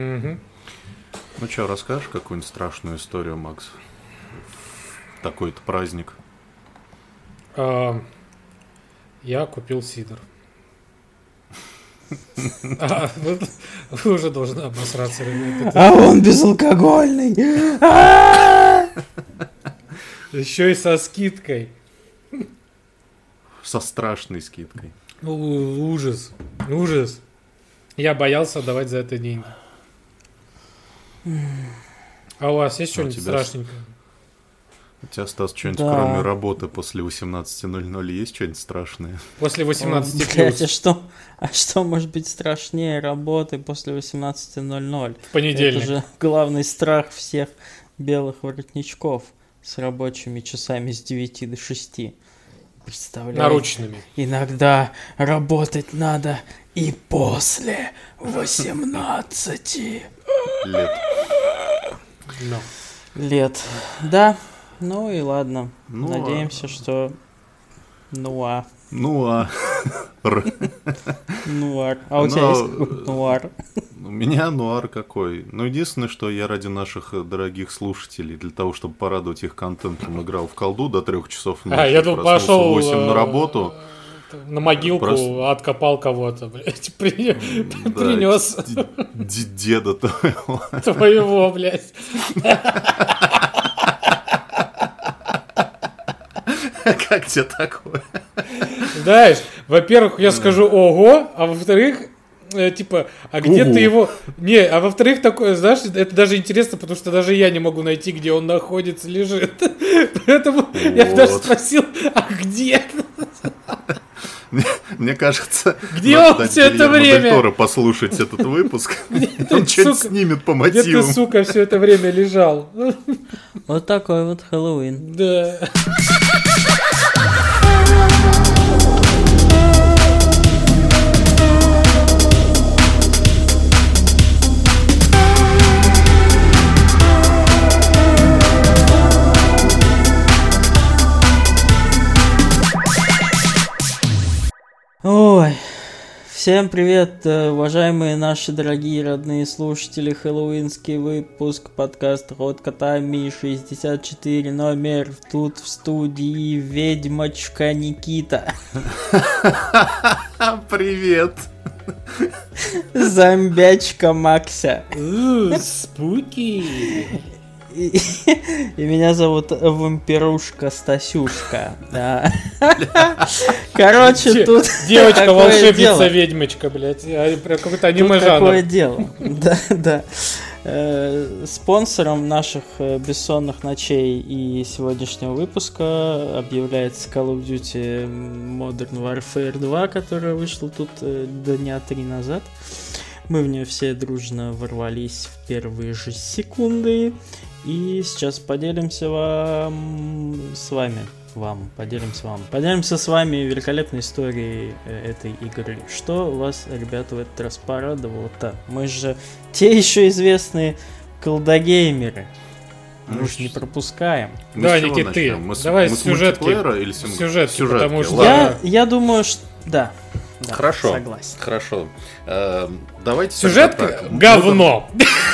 Мгм. Ну что, расскажешь какую-нибудь страшную историю, Макс? В такой-то праздник. А, Я купил сидр. Вы уже должны обосраться, ребята. А он безалкогольный. Еще и со скидкой. Со страшной скидкой. Ужас. Ужас. Я боялся отдавать за это деньги. А у вас есть что-нибудь тебя страшненькое? У тебя, Стас, что-нибудь Да. кроме работы после 18:00 есть что-нибудь страшное? После 18 Блядь, плюс. а что может быть страшнее работы после 18:00? В понедельник. Это же главный страх всех белых воротничков с рабочими часами с 9 до 6. Представляете? Наручными. Иногда работать надо и после 18 Лет. No. лет. Да, ну и ладно. Ну, Надеемся, что... Нуар. Нуар. А у тебя есть какой-то нуар? У меня нуар какой. Ну, единственное, что я ради наших дорогих слушателей, для того, чтобы порадовать их контентом, играл в колду до 3 часов ночи. Я тут проснулся пошел в 8 на работу. на могилку, Просто- откопал кого-то, блядь, Да, принес деда твоего. твоего, блядь. Как тебе такое? Знаешь, во-первых, я скажу ого, а во-вторых, типа, а где Ого. ты его... Не, а во-вторых, такое, знаешь, это даже интересно, потому что даже я не могу найти, где он находится, лежит. Поэтому я бы даже Вот. спросил, а где? Мне кажется, Где надо он дать всё это Гильермо время? дель Торо послушать этот выпуск. ты, Он что-нибудь сука, снимет по Где ты, мотивам. сука, все это время лежал? Вот такой вот Хэллоуин. Да. Ой, всем привет, уважаемые наши дорогие родные слушатели. Хэллоуинский выпуск подкаста «Род кота Ми 64 номер». Тут в студии ведьмочка Никита, Привет. зомбячка Макся. Спуки. И меня зовут вампирушка Стасюшка. Да. Короче, тут такое Девочка-волшебница, дело. ведьмочка, блядь. Прям какой-то Тут аниме-жанр. такое дело. Да, да. Спонсором наших бессонных ночей и сегодняшнего выпуска объявляется Call of Duty Modern Warfare 2, которая вышла тут дня 3 назад. Мы в нее все дружно ворвались в первые же секунды. И сейчас поделимся Поделимся с вами великолепной историей этой игры. Что вас, ребята, в этот раз порадовало-то? Мы же те еще известные колдогеймеры. Мы же не пропускаем. Мы Давай, с чего Никит, ты. начнем? Мы с- Давай мы с с сюжетки. мультиплеера или с Сюжетки, потому что- ладно. Я думаю, что... Да. Да, Хорошо. Согласен. Хорошо. Давайте Сюжетка тогда так. говно.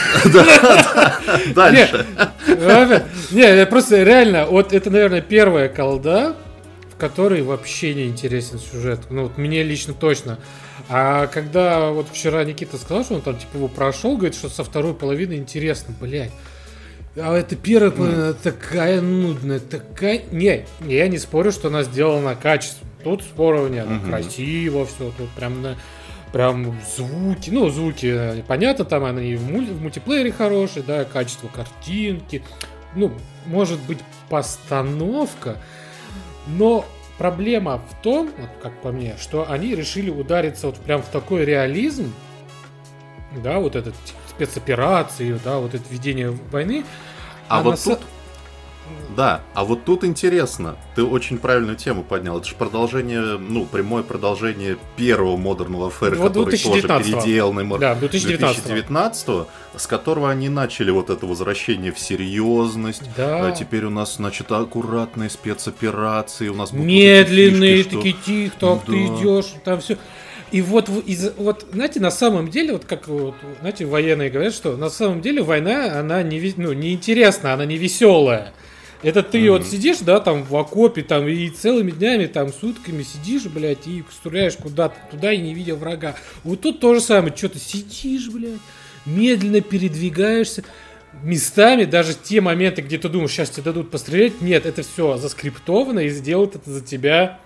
Дальше. Не, просто реально, вот это, наверное, первая колда, в которой вообще не интересен сюжет. Ну, вот мне лично точно. А когда вот вчера Никита сказал, что он там типа его прошел, говорит, что со второй половины интересно, блядь. А это первая половина такая нудная, такая... Не, я не спорю, что она сделана качественно. Тут споров нет. Красиво все, тут прям звуки. Ну, звуки, понятно, там они в мультиплеере хорошие, да, качество картинки. Ну, может быть, постановка. Но проблема в том, вот как по мне, что они решили удариться вот прям в такой реализм, да, вот этот спецоперации, да, вот это ведение войны. А на вот тут... Да, а вот тут интересно, ты очень правильную тему поднял. Это же продолжение, ну, прямое продолжение первого Modern Warfare, Вот который тоже 2019-го. переделанный Да, 2019-го. 2019, с которого они начали вот это возвращение в серьезность. Да. А теперь у нас, значит, аккуратные спецоперации, у нас будут вот эти Медленные, фишки, что- такие тихо, так ты Да. идешь, там все. И вот, знаете, на самом деле, вот как вот, знаете, военные говорят, что на самом деле война, она не интересна, она не веселая. Это ты вот сидишь, да, там в окопе, там, и целыми днями, там, сутками сидишь, блядь, и стреляешь куда-то туда и не видя врага. Вот тут то же самое, что ты сидишь, блядь, медленно передвигаешься. Местами, даже те моменты, где ты думаешь, сейчас тебе дадут пострелять, нет, это все заскриптовано и сделают это за тебя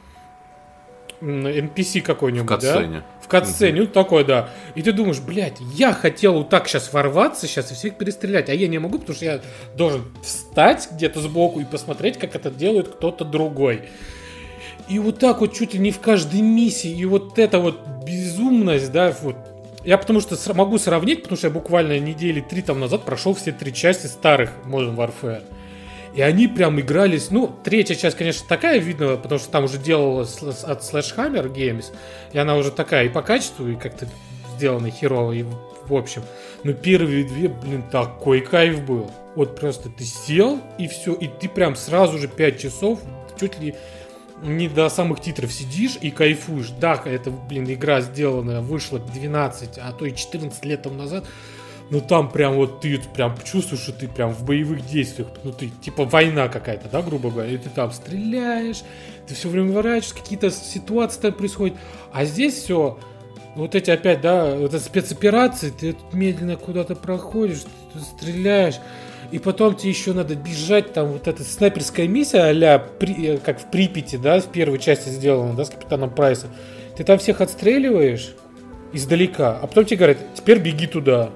NPC какой-нибудь, в катсцене. Да? В катсцене, ну такой, да. И ты думаешь, блядь, я хотел вот так сейчас ворваться, сейчас и всех перестрелять, а я не могу, потому что я должен встать где-то сбоку и посмотреть, как это делает кто-то другой. И вот так вот чуть ли не в каждой миссии, и вот эта вот безумность, да, вот. Я потому что могу сравнить, потому что я буквально недели 3 там назад прошел все 3 части старых Modern Warfare. И они прям игрались, ну, третья часть, конечно, такая видно, потому что там уже делалась от Sledgehammer Games, и она уже такая и по качеству, и как-то сделана херово, и в общем. Но первые 2, блин, такой кайф был. Вот просто ты сел, и все, и ты прям сразу же 5 часов, чуть ли не до самых титров сидишь и кайфуешь. Да, это, блин, игра сделанная, вышла 12, а то и 14 лет тому назад. Но там прям вот ты прям чувствуешь, что ты прям в боевых действиях. Ну ты типа война какая-то, да, грубо говоря. И ты там стреляешь, ты все время выворачиваешь, какие-то ситуации там происходят. А здесь все, вот эти опять, да, вот эти спецоперации, ты медленно куда-то проходишь, ты стреляешь. И потом тебе еще надо бежать, там вот эта снайперская миссия а-ля, как в Припяти, да, в первой части сделана, да, с Капитаном Прайсом. Ты там всех отстреливаешь издалека, а потом тебе говорят, теперь беги туда.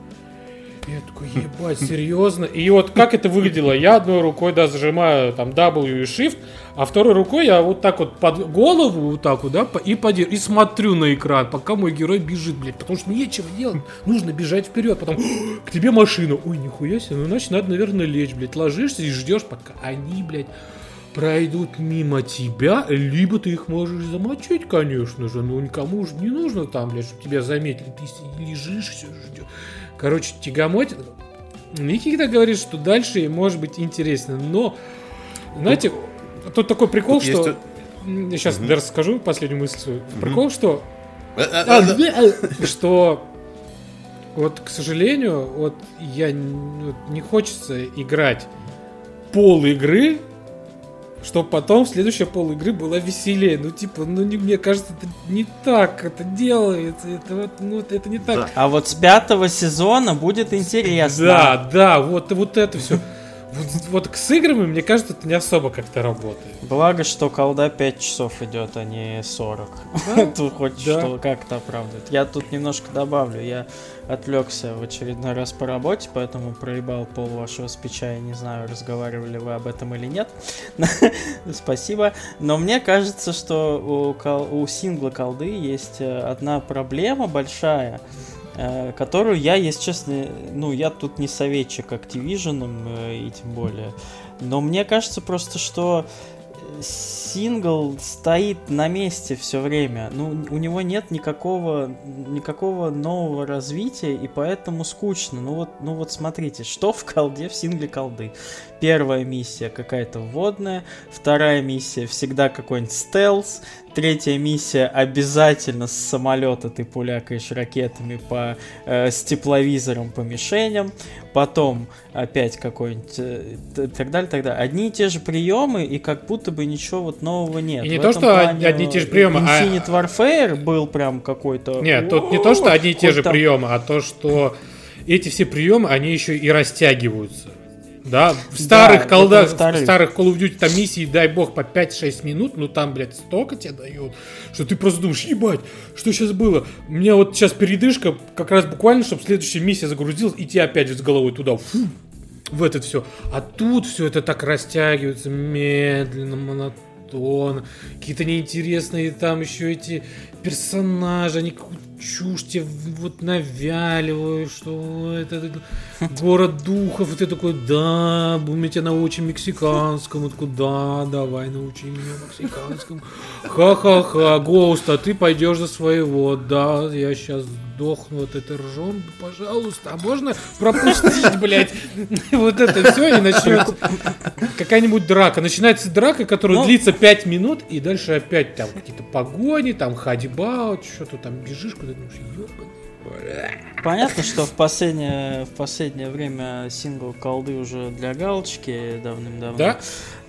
Я такой, ебать, серьезно? И вот как это выглядело? Я одной рукой, да, зажимаю там W и Shift, а второй рукой я вот так вот под голову, вот так вот, да, и смотрю на экран, пока мой герой бежит, блядь, потому что нечего делать, нужно бежать вперед, потом к тебе машина, ой, нихуя себе, ну, значит, надо, наверное, лечь, блядь, ложишься и ждешь, пока они, блядь, пройдут мимо тебя, либо ты их можешь замочить, конечно же, но никому же не нужно там, блядь, чтобы тебя заметили, ты лежишь, все ждешь. Короче, тягомотит. Никита говорит, что дальше может быть интересно, но, знаете, тут такой прикол, что... Я сейчас расскажу последнюю мысль свою. Прикол, что... Что... Вот, к сожалению, вот я не хочется играть пол игры, чтобы потом следующая пол игры была веселее. Ну, типа, мне кажется, это не так это делается. Это вот, ну, это не так. Да. А вот с 5-го сезона будет интересно. Да, вот это все. Вот с играми, мне кажется, это не особо как-то работает. Благо, что колда 5 часов идет, а не 40. Да? Тут хоть что как-то оправдывает. Я тут немножко добавлю. Я отвлекся в очередной раз по работе, поэтому проебал пол вашего спича. Я не знаю, разговаривали вы об этом или нет. Спасибо. Но мне кажется, что у сингла колды есть одна проблема большая, которую я, если честно, я тут не советчик Activision, и тем более, но мне кажется просто, что сингл стоит на месте все время, у него нет никакого нового развития, и поэтому скучно. Ну вот смотрите, что в колде, в сингле колды. Первая миссия какая-то вводная, вторая миссия всегда какой-нибудь стелс, третья миссия обязательно с самолета ты пулякаешь ракетами с тепловизором по мишеням, потом опять какой-нибудь так далее. Одни и те же приемы, и как будто бы ничего вот нового нет. И не то, что одни и те же приемы, Infinite Warfare был прям какой-то... Нет, тут не то, что одни и те же приемы, а то, что эти все приемы, они еще и растягиваются. Да, в старых колдах, в старых Call of Duty там миссии, дай бог, по 5-6 минут, там, блядь, столько тебе дают, что ты просто думаешь, ебать, что сейчас было? У меня вот сейчас передышка, как раз буквально, чтобы следующая миссия загрузилась, и тебе опять же с головой туда, в это все. А тут все это так растягивается медленно, монотонно, какие-то неинтересные там еще эти персонажи, они какую-то чушь тебе вот навяливают, что это город духов, и ты такой, да, мы тебя научим мексиканскому, такой, да, давай научи меня мексиканскому, ха-ха-ха, Гоуст, а ты пойдешь за своего, да, я сейчас сдохну от этой ржон, пожалуйста, а можно пропустить, блядь, вот это все, и начнется какая-нибудь драка. Начинается драка, которая длится 5 минут, и дальше опять там какие-то погони, там ходьба, что-то там бежишь куда-то, ёбаный. Понятно, что в последнее время сингл колды уже для галочки давным-давно. Да?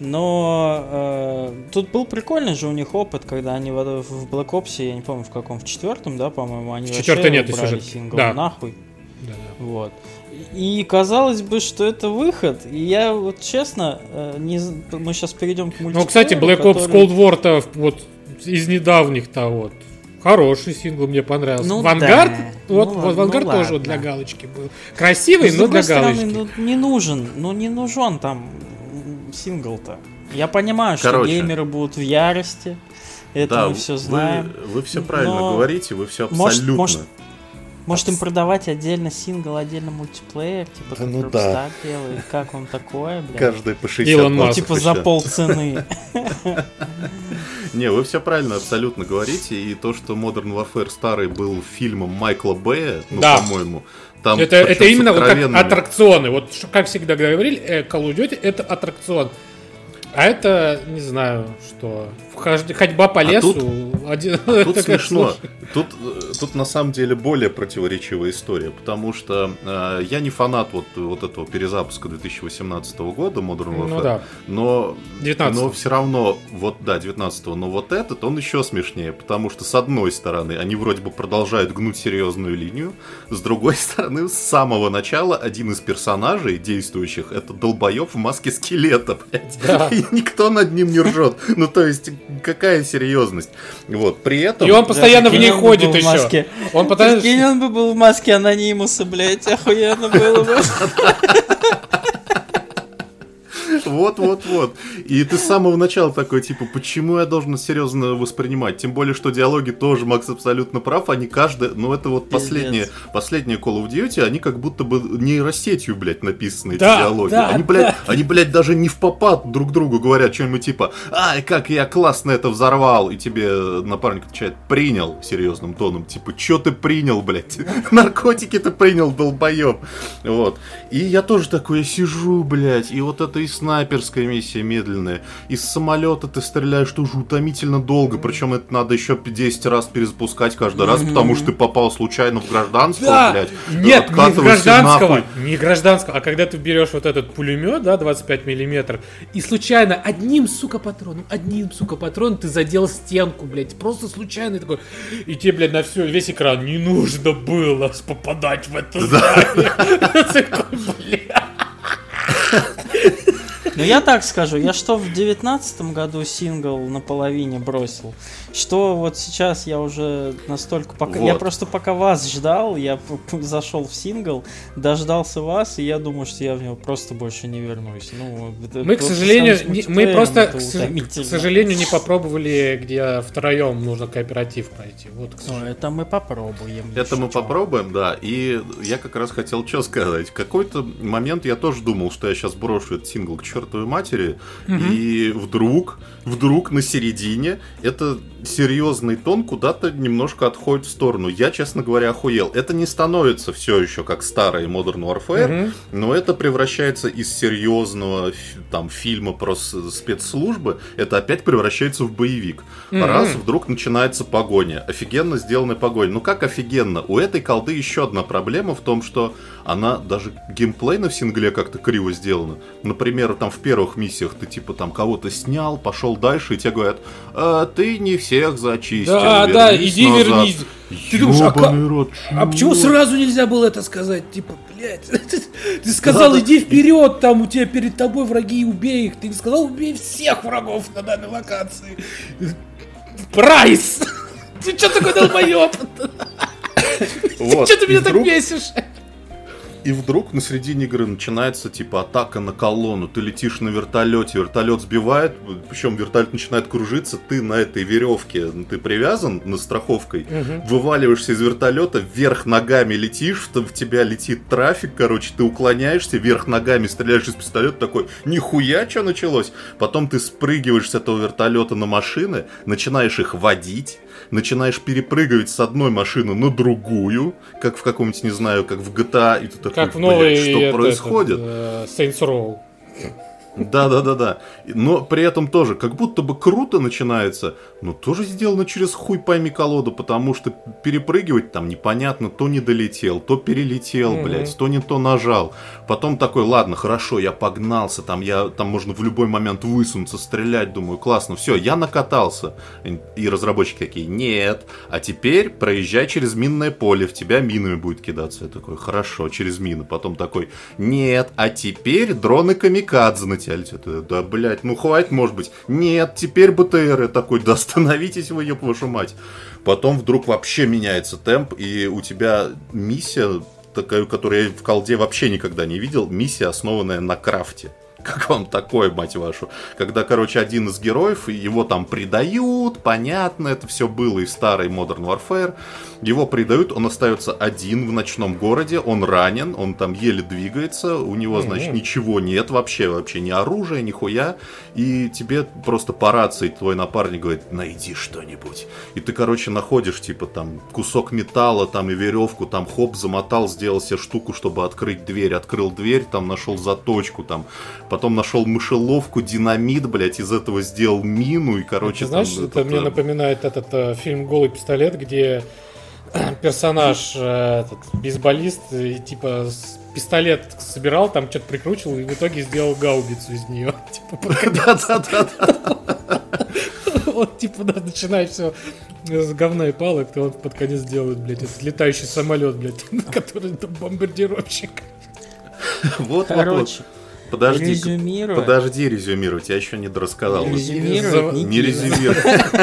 Но тут был прикольный же у них опыт, когда они в Black Ops, я не помню в каком, в 4-м, да, по-моему, они вообще убрали сингл нахуй. Да. Вот. И казалось бы, что это выход. И я вот честно, мы сейчас перейдем к мультиплееру. Ну, кстати, Black Ops Cold War-то вот из недавних-то вот. Хороший сингл, мне понравился. Vanguard, да. Vanguard тоже вот для галочки был. Красивый, но для галочки. Не нужен там сингл-то. Я понимаю, что геймеры будут в ярости. Это мы все знаем. Вы все правильно говорите, вы все абсолютно. Может им продавать отдельно сингл, отдельно мультиплеер, типа как Rockstar делает. Как вам такое, блядь? Каждый по 60 баксов. Типа за полцены. Не, вы все правильно абсолютно говорите. И то, что Modern Warfare старый был фильмом Майкла Бэя, по-моему, там это именно вот как аттракционы. Вот как всегда говорили, Call of Duty это аттракцион. А это, не знаю, что ходьба по лесу. Тут смешно. Тут на самом деле более противоречивая история, потому что я не фанат вот этого перезапуска 2018 года Modern Warfare, но все равно, 19-го, но вот этот, он еще смешнее, потому что с одной стороны они вроде бы продолжают гнуть серьезную линию, с другой стороны, с самого начала один из персонажей действующих это долбоеб в маске скелета, блядь. Да. И никто над ним не ржет. Ну, то есть, какая серьезность. Вот, при этом... И он постоянно в ней ходит еще. Прикинь, он бы был в маске анонимуса, блядь, охуенно было бы. Вот. И ты с самого начала такой, типа, почему я должен серьезно воспринимать? Тем более, что диалоги тоже, Макс абсолютно прав, они каждый... Ну, это вот последние Call of Duty, они как будто бы нейросетью, блядь, написаны, эти диалоги. Они, блядь, даже не в попад друг другу говорят что-нибудь типа, ай, как я классно это взорвал, и тебе напарник отвечает, принял серьезным тоном, типа, чё ты принял, блядь? Наркотики ты принял, долбоёб. Вот. И я тоже такой, я сижу, блядь, и вот это и снайперская миссия медленная. Из самолета ты стреляешь тоже утомительно долго. Причем это надо еще 10 раз перезапускать каждый раз, потому что ты попал случайно в гражданского, блядь. Нет, не гражданского, а когда ты берешь вот этот пулемет, да, 25 миллиметров, и случайно одним, сука, патроном ты задел стенку, блядь. Просто случайно такой. И тебе, блядь, на весь экран не нужно было попадать в это здание. Ну я так скажу, я что в 19 году сингл наполовине бросил, что вот сейчас я уже настолько... Я просто пока вас ждал, я зашел в сингл, дождался вас, и я думаю, что я в него просто больше не вернусь. Мы, к сожалению, к сожалению, не попробовали, где втроем нужно кооператив пройти. Вот, это мы попробуем. Это мы попробуем, да. И я как раз хотел что сказать. В какой-то момент я тоже думал, что я сейчас брошу этот сингл к чертовой матери, и вдруг на середине это серьезный тон куда-то немножко отходит в сторону. Я, честно говоря, охуел. Это не становится все еще как старый Modern Warfare, но это превращается из серьезного там фильма про спецслужбы, это опять превращается в боевик. Раз вдруг начинается погоня. Офигенно сделанная погоня. Ну как офигенно? У этой колды еще одна проблема в том, что она даже геймплейно в сингле как-то криво сделана. Например, там в первых миссиях ты типа там кого-то снял, пошел дальше, и тебе говорят, ты не всех зачистил. Да, иди вернись. Ты думаешь, а почему сразу нельзя было это сказать? Типа, блядь, ты сказал, иди вперед, там у тебя перед тобой враги, убей их. Ты не сказал, убей всех врагов на данной локации. Прайс! Ты что такой долбоёб? Что ты меня так бесишь? И вдруг на середине игры начинается типа атака на колонну, ты летишь на вертолете, вертолет сбивает, причем вертолет начинает кружиться, ты на этой веревке, ты привязан на страховкой, вываливаешься из вертолета, вверх ногами летишь, в тебя летит трафик, короче, ты уклоняешься, вверх ногами стреляешь из пистолета, такой, нихуя, что началось? Потом ты спрыгиваешь с этого вертолета на машины, начинаешь их водить, начинаешь перепрыгивать с одной машины на другую, как в каком-нибудь, не знаю, как в GTA, и ты такой, как в новой, что происходит? Saints Row. Да. Но при этом тоже, как будто бы круто начинается, но тоже сделано через хуй пойми колоду, потому что перепрыгивать там непонятно, то не долетел, то перелетел, блядь, то не то нажал. Потом такой, ладно, хорошо, я погнался, там можно в любой момент высунуться, стрелять, думаю, классно, все, я накатался. И разработчики такие, нет, а теперь проезжай через минное поле, в тебя минами будет кидаться. Я такой, хорошо, через мины. Потом такой, нет, а теперь дроны камикадзе на тебя летят. Да, блядь, ну хватит, может быть. Нет, теперь БТР. Я такой, да остановитесь вы, еб вашу мать. Потом вдруг вообще меняется темп, и у тебя миссия такая, которую я в колде вообще никогда не видел, миссия, основанная на крафте. Как вам такое, мать вашу? Когда, короче, один из героев, его там предают, понятно, это все было и в старой Modern Warfare. Его предают, он остается один в ночном городе, он ранен, он там еле двигается, у него, значит, ничего нет вообще ни оружия, ни хуя. И тебе просто по рации твой напарник говорит, найди что-нибудь. И ты, короче, находишь, типа, там, кусок металла, там, и веревку, там, хоп, замотал, сделал себе штуку, чтобы открыть дверь. Открыл дверь, там, нашел заточку, там. Потом нашел мышеловку, динамит, блядь, из этого сделал мину, и, короче... Ты знаешь, это мне напоминает этот фильм «Голый пистолет», где персонаж, бейсболист, типа пистолет собирал, там что-то прикручивал, и в итоге сделал гаубицу из нее. Да. Вот, типа, начинает все с говна и палок, то он под конец делает, блядь, этот летающий самолет, блядь, который там бомбардировщик. Вот. Подожди резюмировать, я еще не дорассказал. Не резюмировать.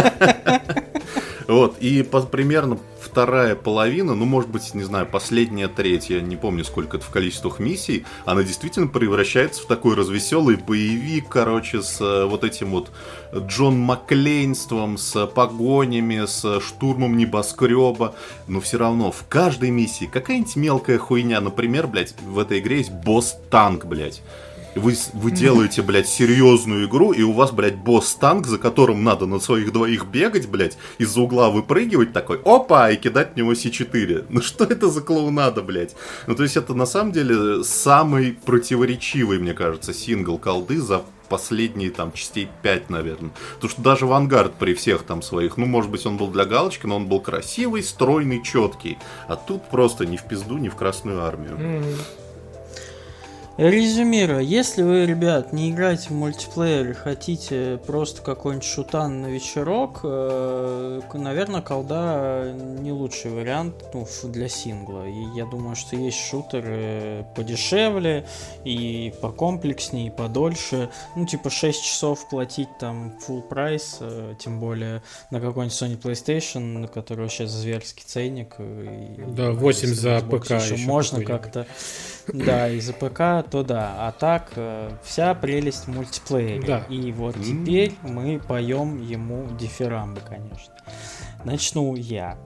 Вот, и примерно вторая половина, ну, может быть, не знаю, последняя треть, я не помню, сколько это в количествах миссий, она действительно превращается в такой развеселый боевик, короче, с вот этим вот Джон Маклейнством, с погонями, с штурмом небоскреба, но все равно в каждой миссии какая-нибудь мелкая хуйня, например, блядь, в этой игре есть босс-танк, блядь. Вы делаете, блядь, серьезную игру, и у вас, блядь, босс-танк, за которым надо на своих двоих бегать, блядь, из-за угла выпрыгивать такой, опа, и кидать в него С4. Ну что это за клоунада, блядь? Ну то есть это на самом деле самый противоречивый, мне кажется, сингл колды за последние там частей 5, наверное. Потому что даже Vanguard при всех там своих, ну, может быть, он был для галочки, но он был красивый, стройный, четкий. А тут просто ни в пизду, ни в Красную Армию. Резюмируя, если вы, ребят, не играете в мультиплеер и хотите просто какой-нибудь шутан на вечерок, наверное, колда не лучший вариант для сингла. И я думаю, что есть шутеры подешевле и покомплекснее, и подольше. Ну, типа 6 часов платить там full прайс, тем более на какой-нибудь Sony PlayStation, на которого сейчас зверский ценник. Да, 8 за ПК еще можно как-то... Да, и за ПК, то да. А так, вся прелесть в мультиплеере. Да. И вот теперь мы поем ему дифирамбы, конечно. Начну я.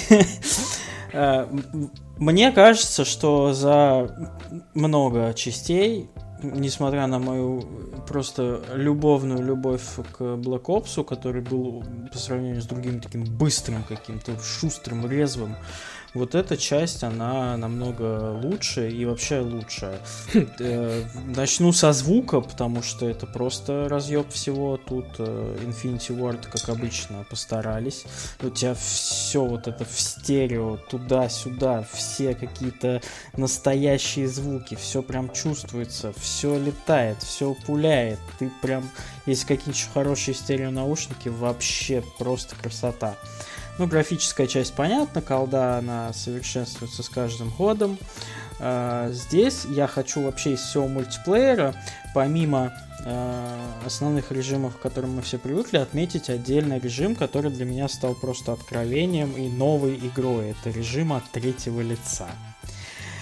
Мне кажется, что за много частей, несмотря на мою просто любовную любовь к Black Ops, который был по сравнению с другим таким быстрым каким-то, шустрым, резвым, вот эта часть, она намного лучше и вообще лучше. Начну со звука, потому что это просто разъеб всего. Тут Infinity Ward, как обычно, постарались. У тебя все вот это в стерео, туда-сюда, все какие-то настоящие звуки, все прям чувствуется, все летает, все пуляет. Ты прям, если какие-нибудь хорошие стереонаушники, вообще просто красота. Ну, графическая часть понятна, колда, она совершенствуется с каждым годом. Здесь я хочу вообще из всего мультиплеера, помимо основных режимов, к которым мы все привыкли, отметить отдельный режим, который для меня стал просто откровением и новой игрой. Это режим от третьего лица.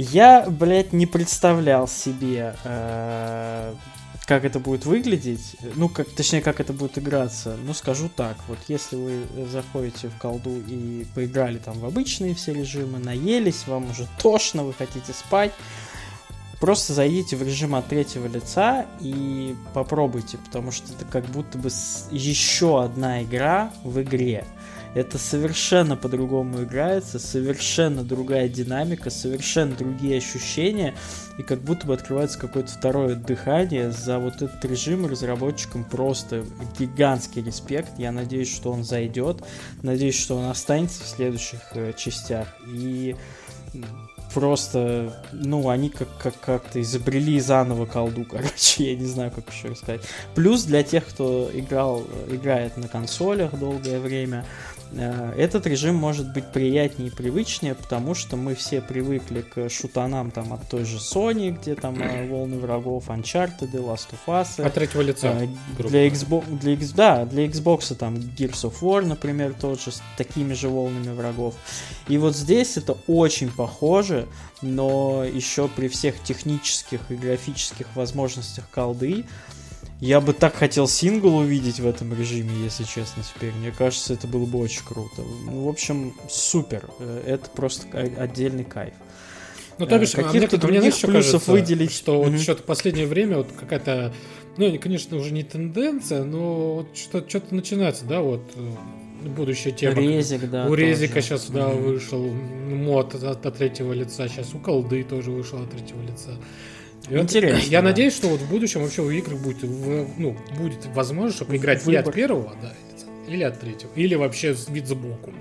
Я, блядь, не представлял себе, как это будет выглядеть, точнее, как это будет играться. Скажу так, вот если вы заходите в колду и поиграли там в обычные все режимы, наелись, вам уже тошно, вы хотите спать, просто зайдите в режим от третьего лица и попробуйте, потому что это как будто бы еще одна игра в игре. Это совершенно по-другому играется, совершенно другая динамика, совершенно другие ощущения, и как будто бы открывается какое-то второе дыхание. За вот этот режим разработчикам просто гигантский респект. Я надеюсь, что он зайдет, надеюсь, что он останется в следующих частях. И просто, они как-то изобрели заново колду, короче, я не знаю, как еще рассказать. Плюс для тех, кто играет на консолях долгое время, этот режим может быть приятнее и привычнее, потому что мы все привыкли к шутанам там от той же Sony, где там волны врагов, Uncharted, Last of Us. От третьего лица. Для Xbox там Gears of War, например, тот же, с такими же волнами врагов. И вот здесь это очень похоже, но еще при всех технических и графических возможностях колды я бы так хотел сингл увидеть в этом режиме, если честно, теперь. Мне кажется, это было бы очень круто. В общем, супер. Это просто отдельный кайф. То бишь, каких-то других плюсов выделить. Что вот что-то в последнее время вот какая-то, конечно, уже не тенденция, но вот что-то начинается, да, вот будущая тема. Резик, да. У Резика сейчас, вышел мод от третьего лица, сейчас у колды тоже вышел от третьего лица. Интересно. Я надеюсь, что вот в будущем вообще у игр будет возможность, чтобы играть и от первого, да, или от третьего, или вообще вид сбоку.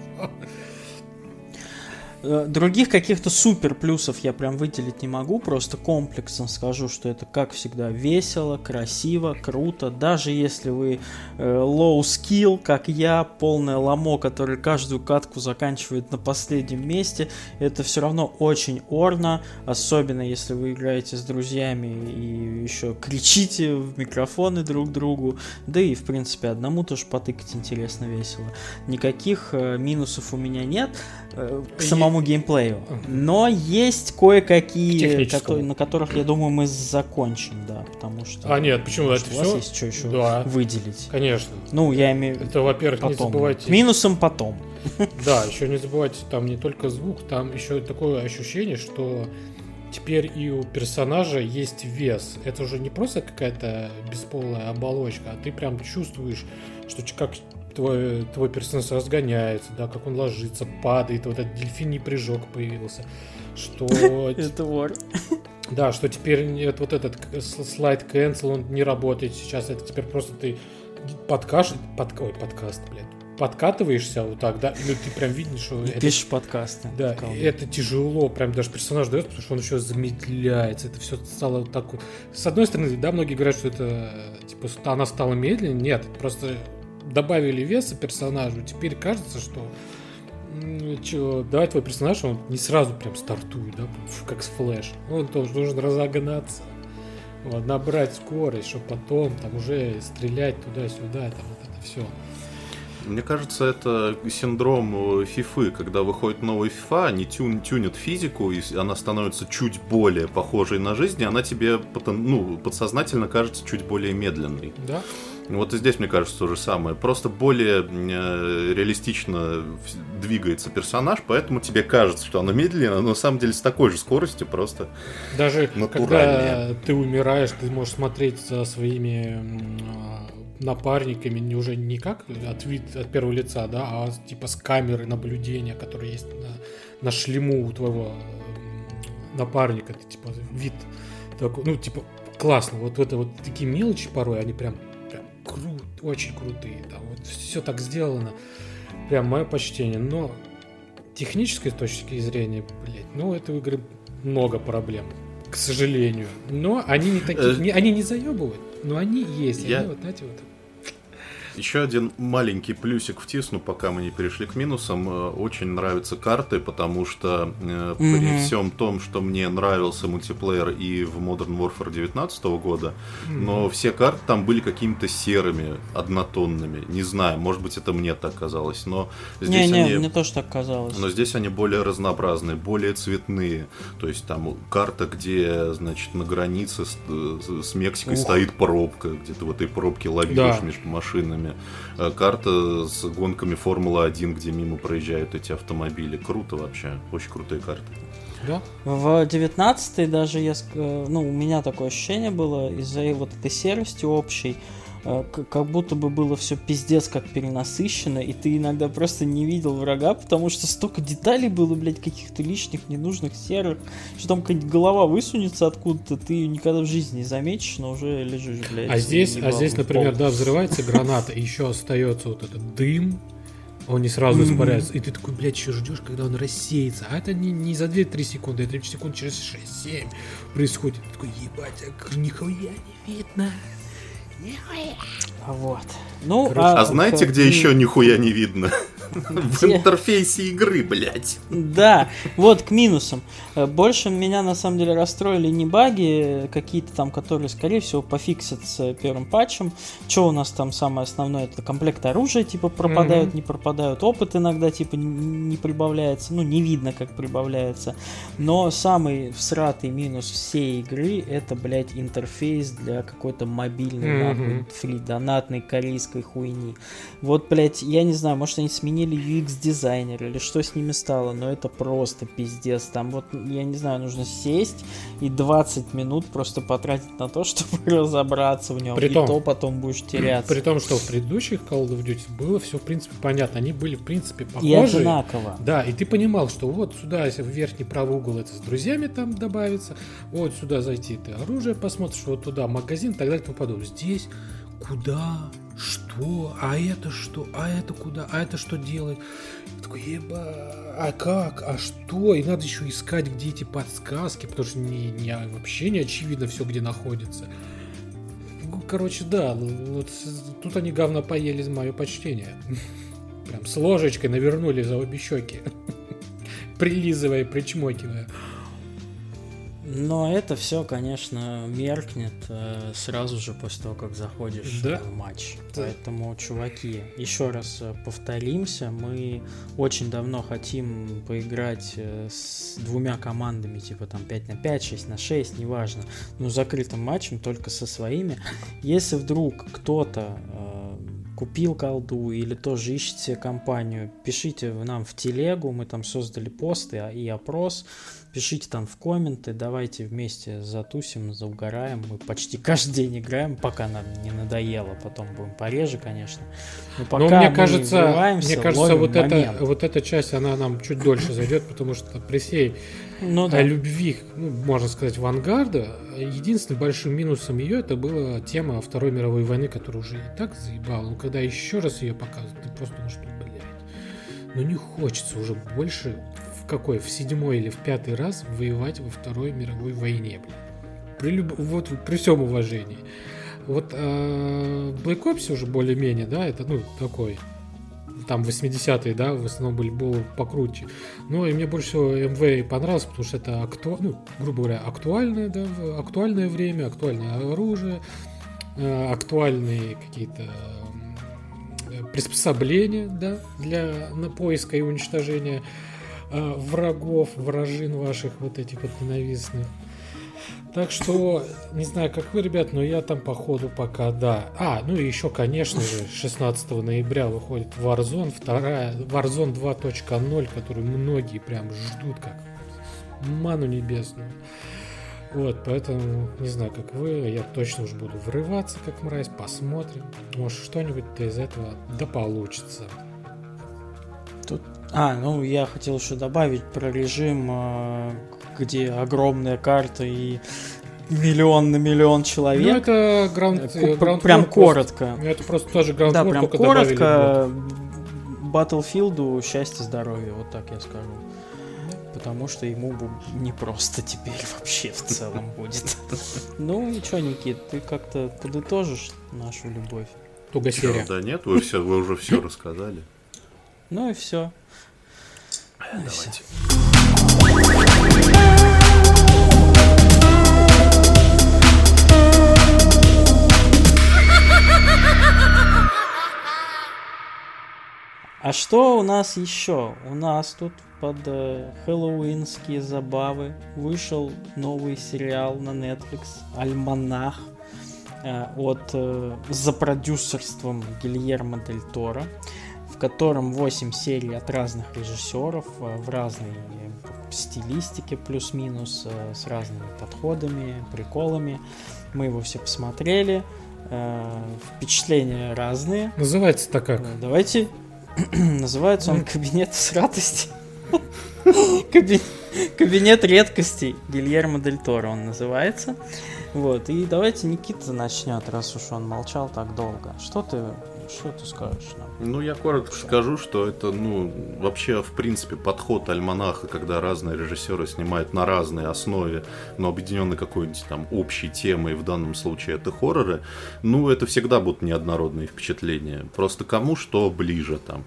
Других каких-то супер плюсов я прям выделить не могу, просто комплексом скажу, что это, как всегда, весело, красиво, круто. Даже если вы low skill, как я, полное ламо, который каждую катку заканчивает на последнем месте, это все равно очень орно, особенно если вы играете с друзьями и еще кричите в микрофоны друг другу, да и, в принципе, одному тоже потыкать интересно, весело. Никаких минусов у меня нет к самому геймплею, но есть кое-какие, на которых, я думаю, мы закончим, да, потому что... нет, почему? Это у вас есть что еще выделить. Конечно. Я имею... Это, во-первых, потом. Не забывайте... К минусам потом. Да, еще не забывайте, там не только звук, там еще такое ощущение, что теперь и у персонажа есть вес. Это уже не просто какая-то бесполая оболочка, а ты прям чувствуешь, что как твой персонаж разгоняется, да, как он ложится, падает, вот этот дельфиний прыжок появился, что... Это вор. Да, что теперь вот этот слайд cancel, он не работает сейчас, это теперь просто ты подкатываешься вот так, да, или ты прям видишь, что... Пишешь подкасты. Да, это тяжело, прям даже персонаж дает, потому что он еще замедляется, это все стало вот так вот. С одной стороны, да, многие говорят, что это, типа, она стала медленнее, нет, просто... добавили веса персонажу, теперь кажется, что давай твой персонаж, он не сразу прям стартует, да, как с Флэш. Он тоже должен разогнаться, набрать скорость, чтобы потом там уже стрелять туда-сюда, там вот это все. Мне кажется, это синдром фифы, когда выходит новая фифа, они тюнят физику, и она становится чуть более похожей на жизнь, и она тебе подсознательно кажется чуть более медленной. Да. Вот и здесь, мне кажется, то же самое. Просто более реалистично двигается персонаж, поэтому тебе кажется, что она медленная, но на самом деле с такой же скоростью, просто даже натуральнее. Когда ты умираешь, ты можешь смотреть за своими напарниками уже не как от первого лица, да, а типа с камеры наблюдения, которые есть на шлему у твоего напарника. Ты, типа, вид такой, классно. Вот это вот такие мелочи порой, они прям очень крутые. Там вот все так сделано. Прям мое почтение. Но технической точки зрения, у этой игры много проблем, к сожалению. Но они не такие, они не заебывают, но они есть. Они вот, знаете, вот. Еще один маленький плюсик втисну, пока мы не перешли к минусам. Очень нравятся карты, потому что при всем том, что мне нравился мультиплеер и в Modern Warfare 19 года, но все карты там были какими-то серыми, однотонными. Не знаю, может быть, это мне так казалось, но здесь мне тоже так казалось. Но здесь они более разнообразные, более цветные. То есть там карта, где, значит, на границе с Мексикой стоит пробка, где ты в этой пробке лавируешь между машинами. Карта с гонками Формулы-1, где мимо проезжают эти автомобили. Круто вообще, очень крутые карты. Да? В 19-й даже у меня такое ощущение было из-за вот этой серости общей, как будто бы было все пиздец как перенасыщено, и ты иногда просто не видел врага, потому что столько деталей было, блядь, каких-то лишних, ненужных, серых, что там какая-нибудь голова высунется откуда-то, ты ее никогда в жизни не заметишь, но уже лежишь, блядь. А здесь, например, взрывается граната, и еще остается вот этот дым, он не сразу испаряется, и ты такой, блядь, еще ждешь, когда он рассеется. А это не за 2-3 секунды, это секунд через 6-7 происходит. Ты такой, ебать, нихуя не видно. Вот. Знаете, где еще нихуя не видно? В интерфейсе игры, блядь. Да, вот к минусам. Больше меня на самом деле расстроили не баги какие-то там, которые, скорее всего, пофиксят с первым патчем. Что у нас там самое основное? Это комплект оружия, типа, пропадают, не пропадают. Опыт иногда, типа, не прибавляется. Не видно, как прибавляется. Но самый всратый минус всей игры — это, блядь, интерфейс для какой-то мобильной, нахуй, фри-донатной корейской хуйни. Вот, блядь, я не знаю, может, они сменили UX-дизайнер или что с ними стало, но это просто пиздец. Там вот, я не знаю, нужно сесть и 20 минут просто потратить на то, чтобы разобраться в нем. И то потом будешь теряться. При том, что в предыдущих Call of Duty было все, в принципе, понятно. Они были, в принципе, похожи. И одинаково. Да, и ты понимал, что вот сюда, если в верхний правый угол, это с друзьями там добавится, вот сюда зайти, ты оружие посмотришь, вот туда магазин и так далее и тому подобное. Здесь куда? Что? А это что? А это куда? А это что делает? Я такой, а как? А что? И надо еще искать, где эти подсказки, потому что вообще не очевидно все, где находится. Короче, да, вот тут они говно поели, мое почтение. Прям с ложечкой навернули за обе щеки, прилизывая, причмокивая. Но это все, конечно, меркнет сразу же после того, как заходишь в матч. Да. Поэтому, чуваки, еще раз повторимся, мы очень давно хотим поиграть с двумя командами, типа там 5-5, 6-6, неважно, но закрытым матчем, только со своими. Если вдруг кто-то купил колду или тоже ищет себе компанию, пишите нам в телегу, мы там создали посты и опрос. Пишите там в комменты, давайте вместе затусим, заугараем. Мы почти каждый день играем, пока нам не надоело. Потом будем пореже, конечно. Но пока мне кажется, вот эта часть, она нам чуть дольше зайдет, потому что при всей любви, можно сказать, Вангарда, единственным большим минусом ее это была тема Второй мировой войны, которая уже и так заебала. Но когда еще раз ее показывают, ты просто думаешь, что, блядь, не хочется уже больше в 7-й или в 5-й раз воевать во Второй мировой войне, при всем уважении. Вот Black Ops уже более-менее, да, это, такой, там 80-е, да, в основном было покруче. Но и мне больше всего МВ понравилось, потому что это, грубо говоря, актуальное время, актуальное оружие, актуальные какие-то приспособления, да, для поиска и уничтожения врагов, вражин ваших вот этих вот ненавистных. Так что, не знаю, как вы, ребят, но я там походу пока, да. И еще, конечно же, 16 ноября выходит Warzone 2.0, которую многие прям ждут как ману небесную. Вот, поэтому, не знаю, как вы, я точно уж буду врываться как мразь, посмотрим. Может, что-нибудь-то из этого да получится. Я хотел еще добавить про режим, где огромная карта и миллион на миллион человек. Это Ground прям коротко. Это просто тоже Ground War, прям коротко. Добавили Battlefield счастье, здоровье, вот так я скажу. Потому что ему непросто теперь вообще в целом будет. Ну и что, Никит, ты как-то подытожишь нашу любовь? Туго-серия. Да нет, вы уже все рассказали. Ну и все. Давайте. А что у нас еще? У нас тут под хэллоуинские забавы вышел новый сериал на Netflix «Альманах» за продюсерством Гильермо Дель Торо, в котором 8 серий от разных режиссеров в разной стилистике плюс-минус, с разными подходами, приколами. Мы его все посмотрели, впечатления разные. Называется-то как? Давайте. Называется он «Кабинет сратости». Кабинет редкостей Гильермо Дель Торо он называется. Вот, и давайте Никита начнет, раз уж он молчал так долго. Что ты скажешь нам? Ну, я коротко скажу, что это, вообще, в принципе, подход альманаха, когда разные режиссеры снимают на разной основе, но объединены какой-нибудь там общей темой, в данном случае это хорроры, это всегда будут неоднородные впечатления. Просто кому что ближе там.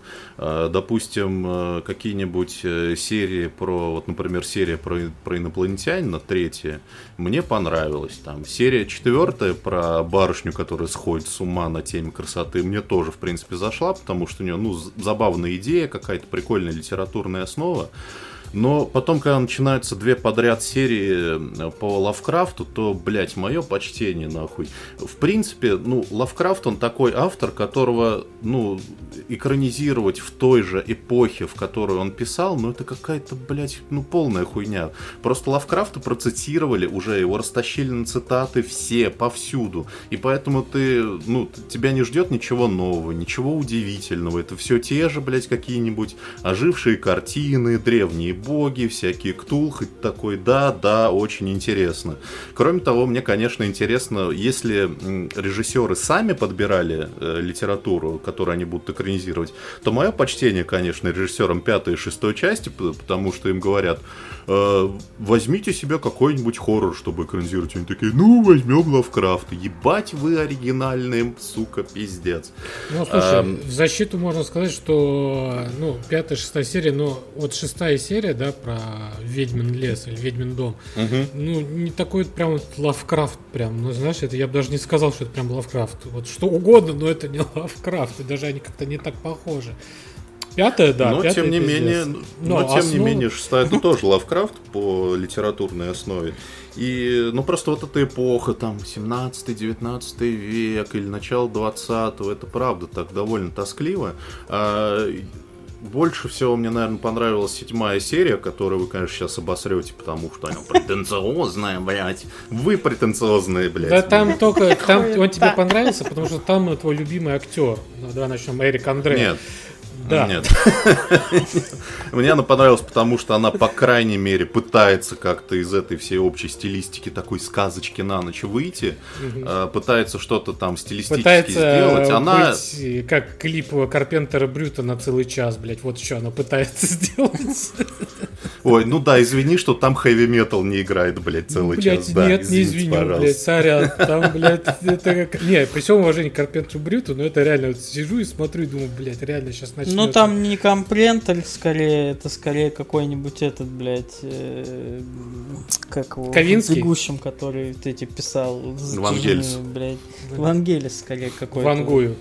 Допустим, какие-нибудь серии например, серия про инопланетянина, 3, мне понравилась. Там серия 4 про барышню, которая сходит с ума на теме красоты, мне тоже, в принципе, зашла, потому что у нее, забавная идея, какая-то прикольная литературная основа. Но потом, когда начинаются 2 подряд серии по Лавкрафту, то, блять, мое почтение, нахуй. В принципе, Лавкрафт, он такой автор, которого, экранизировать в той же эпохе, в которой он писал, это какая-то, блять, полная хуйня. Просто Лавкрафта процитировали уже, его растащили на цитаты все, повсюду. И поэтому тебя не ждет ничего нового, ничего удивительного. Это все те же, блять, какие-нибудь ожившие картины, древние боги, всякие ктулхи, такой, да, очень интересно. Кроме того, мне, конечно, интересно, если режиссеры сами подбирали литературу, которую они будут экранизировать, то мое почтение, конечно, режиссерам 5 и 6 части, потому что им говорят, возьмите себе какой-нибудь хоррор, чтобы экранизировать. Они такие, возьмем Лавкрафта. Ебать вы оригинальные, сука, пиздец. Слушай, в защиту можно сказать, что 5-6 серия, 6 серия, да, про Ведьмин лес или Ведьмин дом, не такой прям Лавкрафт, прям, знаешь, это я бы даже не сказал, что это прям Лавкрафт. Вот что угодно, но это не Лавкрафт, и даже они как-то не так похожи. 5, да. Но тем не менее, тем не менее, 6 это тоже Лавкрафт по литературной основе. И, просто вот эта эпоха, там, 17-19 век или начало 20-го, это правда так довольно тоскливо. Больше всего мне, наверное, понравилась 7 серия, которую вы, конечно, сейчас обосрете, потому что она претенциозная, блядь. Вы претенциозные, блядь. Да там он тебе понравился, потому что там твой любимый актер. Давай начнем, Эрик Андре. Нет. Да. Нет. Мне она понравилась, потому что она, по крайней мере, пытается как-то из этой всей общей стилистики такой сказочки на ночь выйти, пытается что-то там стилистически сделать. Она быть как клип Карпентера Брюта на целый час, блять, вот что она пытается сделать. Ой, извини, что там хэви-метал не играет, блядь, целый час. Да, нет, не извини, блядь, сорян. Там, блядь, это как... Не, при всем уважении к Карпентеру Брюту, но это реально, вот сижу и смотрю и думаю, блядь, реально сейчас начнется. Там не Компрентер, скорее, это скорее какой-нибудь этот, блядь, как его, Ковинский? бегущим, который ты писал. Вангелис. Блядь. Вангелис, скорее, какой-то. Вангую.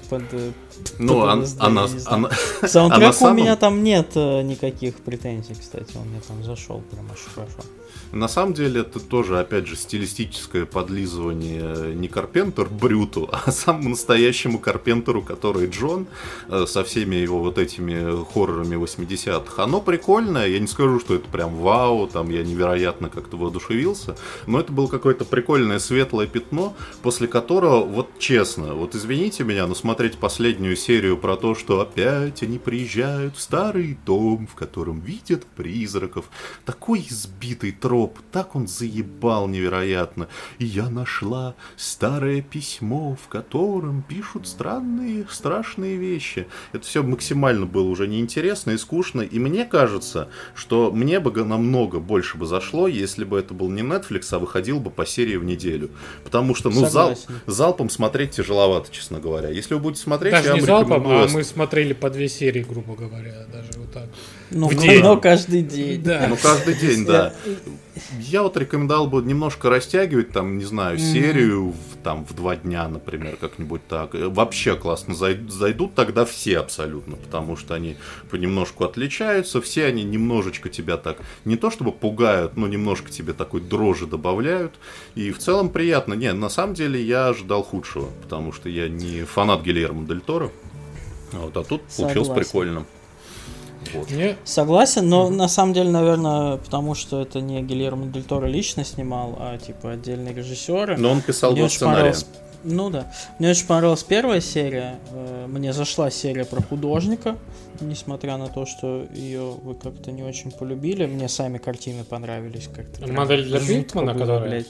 Саундтрек у меня там нет никаких претензий, кстати, он мне там зашел прям очень хорошо. На самом деле это тоже, опять же, стилистическое подлизывание не Карпентер Брюту, а самому настоящему Карпентеру, который Джон, со всеми его вот этими хоррорами 80-х. Оно прикольное, я не скажу, что это прям вау, там я невероятно как-то воодушевился, но это было какое-то прикольное светлое пятно, после которого, вот честно, вот извините меня, но смотреть последнюю серию про то, что опять они приезжают в старый дом, в котором видят призраков, любовников. Такой избитый троп, так он заебал невероятно. И я нашла старое письмо, в котором пишут странные, страшные вещи. Это все максимально было уже неинтересно и скучно. И мне кажется, что мне бы намного больше бы зашло, если бы это был не Netflix, а выходил бы по серии в неделю. Потому что, залпом смотреть тяжеловато, честно говоря. Если вы будете смотреть, даже я не вам залпом, рекомендую... а мы смотрели по 2 серии, грубо говоря, даже вот так. Ну, но каждый день. Да. Ну, каждый день, да. Я вот рекомендовал бы немножко растягивать, там, не знаю, серию в 2 дня, например, как-нибудь так. Вообще классно зайдут тогда все абсолютно, потому что они понемножку отличаются, все они немножечко тебя так, не то чтобы пугают, но немножко тебе такой дрожи добавляют. И в целом приятно. Не, на самом деле я ожидал худшего, потому что я не фанат Гильермо Дель Торо. Вот, а тут получилось прикольно. Вот. Согласен, но на самом деле, наверное, потому что это не Гильермо Дель Торо лично снимал, а типа отдельные режиссеры. Но он писал 2 сценария. Ну да. Мне очень понравилась первая серия. Мне зашла серия про художника, несмотря на то, что ее вы как-то не очень полюбили. Мне сами картины понравились как-то. Модель для Битмана, которая...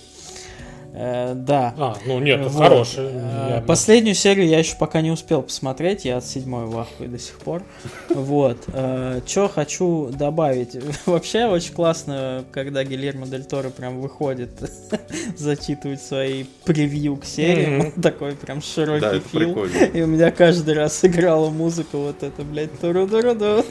Да. Ну нет, вот. Хорошая. Последнюю серию я еще пока не успел посмотреть, я от 7-й в ахуе до сих пор. Вот. Что хочу добавить. Вообще очень классно, когда Гильермо Дель Торо прям выходит зачитывать свои превью к сериям. Такой прям широкий фил. И у меня каждый раз играла музыка вот это, блядь, туру-туру-туру.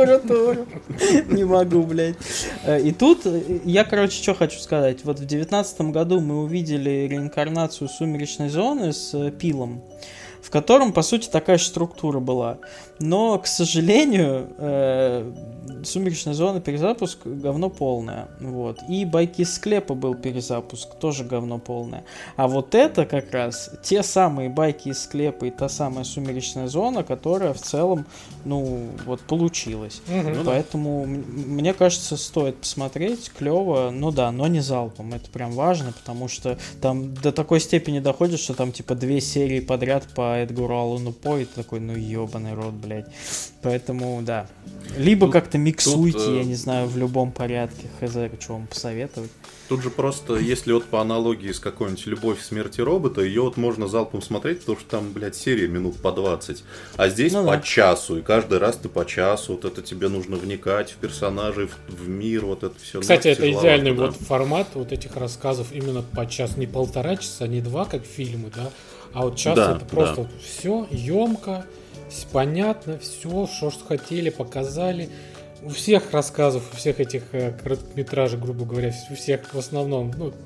Не могу, блядь. И тут я, короче, что хочу сказать. Вот в 19-м году мы увидели реинкарнацию «Сумеречной зоны» с Пилом, в котором, по сути, такая же структура была. Но, к сожалению, «Сумеречная зона» перезапуск говно полное. Вот. И «Байки из склепа» был перезапуск, тоже говно полное. А вот это как раз те самые «Байки из склепа» и та самая «Сумеречная зона», которая в целом, получилась. Поэтому, мне кажется, стоит посмотреть, клево, но не залпом. Это прям важно, потому что там до такой степени доходит, что там типа 2 серии подряд по Эдгару Аллану По, и ты такой, ебаный рот, блядь. Поэтому, да. Либо как-то миксуйте, я не знаю, в любом порядке. Хз, что вам посоветовать. Тут же просто, если вот по аналогии с какой-нибудь «Любовь, смерть и робота», ее вот можно залпом смотреть, потому что там, блядь, серия минут по 20. А здесь по часу, и каждый раз ты по часу. Вот это тебе нужно вникать в персонажей, в мир, вот это все. Кстати, это идеальный вот формат вот этих рассказов именно по часу. Не 1,5 часа, не 2, как фильмы, да, а вот час это просто все емко, понятно, все, что хотели, показали. У всех рассказов, у всех этих короткометражек, грубо говоря, у всех в основном,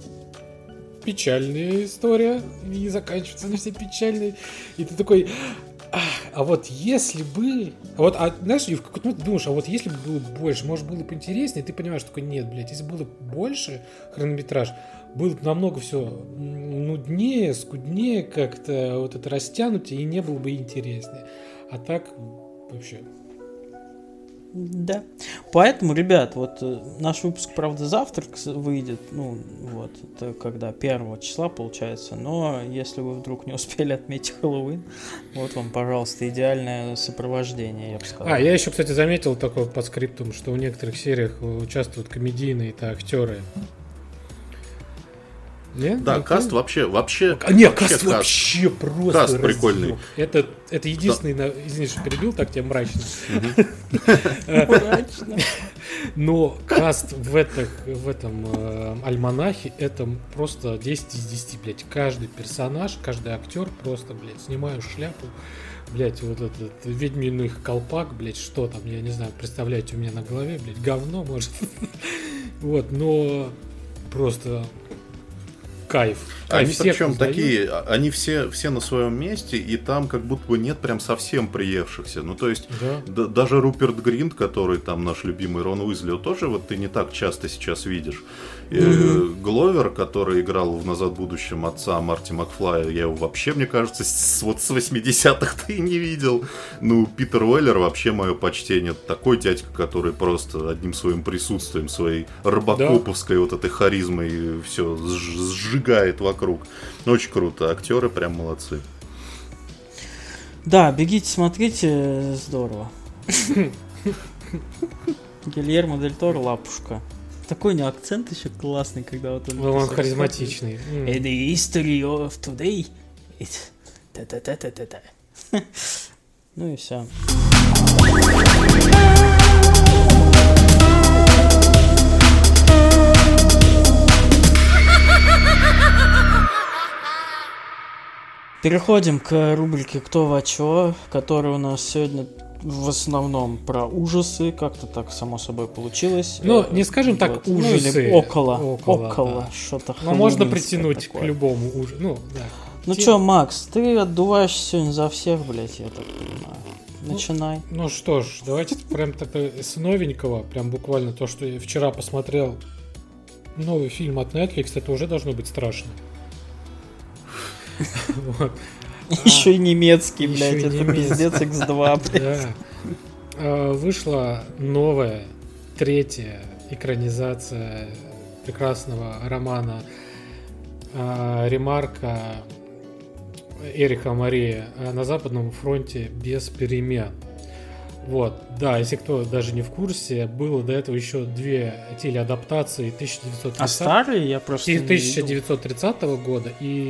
печальная история, и заканчиваются они все печальные. И ты такой, а вот если бы... знаешь, в какой-то момент думаешь, а вот если бы было больше, может, было бы интереснее, ты понимаешь, что такой, нет, блядь, если было больше хронометраж, было бы намного все нуднее, скуднее как-то, вот это растянутее, и не было бы интереснее. А так, вообще... Да. Поэтому, ребят, вот наш выпуск, правда, завтра выйдет, это когда 1 числа получается, но если вы вдруг не успели отметить Хэллоуин, вот вам, пожалуйста, идеальное сопровождение, я бы сказал. Я еще, кстати, заметил такой по скриптум, что в некоторых сериях участвуют комедийные-то актеры. Нет? Да, каст вообще каст вообще просто каст прикольный. Это единственный, извини, что перебил, так тебе мрачно. Мрачно. Но каст в этом альманахе это просто 10 из 10, блядь. Каждый персонаж, каждый актер просто, блядь, снимаю шляпу. Блядь, вот этот ведьминый колпак, блядь, что там, я не знаю, представляете, у меня на голове, блядь, говно, может. Вот, но просто... Кайф. Они причем такие, они все на своем месте, и там как будто бы нет прям совсем приевшихся. То есть, даже Руперт Гринт, который там наш любимый Рон Уизли, тоже вот ты не так часто сейчас видишь. Гловер, который играл в «Назад в будущем» отца Марти Макфлая, я его вообще, мне кажется, с 80-х-то и не видел. Питер Уэллер, вообще мое почтение. Такой дядька, который просто одним своим присутствием, своей робокоповской вот этой харизмой все сжигает вокруг. Очень круто. Актеры прям молодцы. Да, бегите, смотрите, здорово. Гильермо Дель Торо Лапушка. Такой у него акцент еще классный, когда вот он... Он харизматичный. And the history of today is... та-та-та-та-та-та. Ну и все. Переходим к рубрике «Кто во чё», которая у нас сегодня в основном про ужасы. Как-то так само собой получилось. Ну, не скажем так, ужасы. Ну, или около да. Что-то. Но можно притянуть к любому ужасу. Ну, да. Ну чё, Макс, ты отдуваешься сегодня за всех, блять, я так понимаю. Начинай. Ну что ж, давайте прям так с новенького, прям буквально то, что я вчера посмотрел. Новый фильм от Netflix, это уже должно быть страшно. Еще и немецкий, блядь, это пиздец X2, блядь. Вышла новая, третья экранизация прекрасного романа Ремарка Эриха Мария «На Западном фронте без перемен». Вот, да, если кто даже не в курсе, было до этого еще две телеадаптации 1930... А старые? Я просто 1930 года и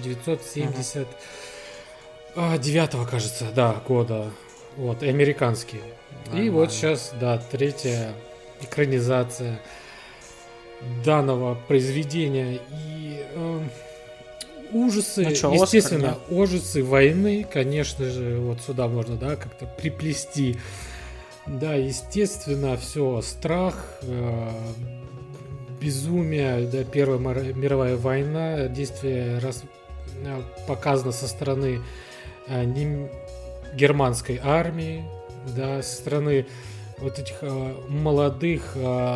1979, кажется, да, года. Вот, и американские. Нормально. И вот сейчас, да, третья экранизация данного произведения. И ужасы, естественно, Оскар, да? Ужасы войны, конечно же, вот сюда можно, да, как-то приплести. Да, естественно, все, страх, безумие, да, Первая мировая война, действие показано со стороны германской армии, да, со стороны вот этих молодых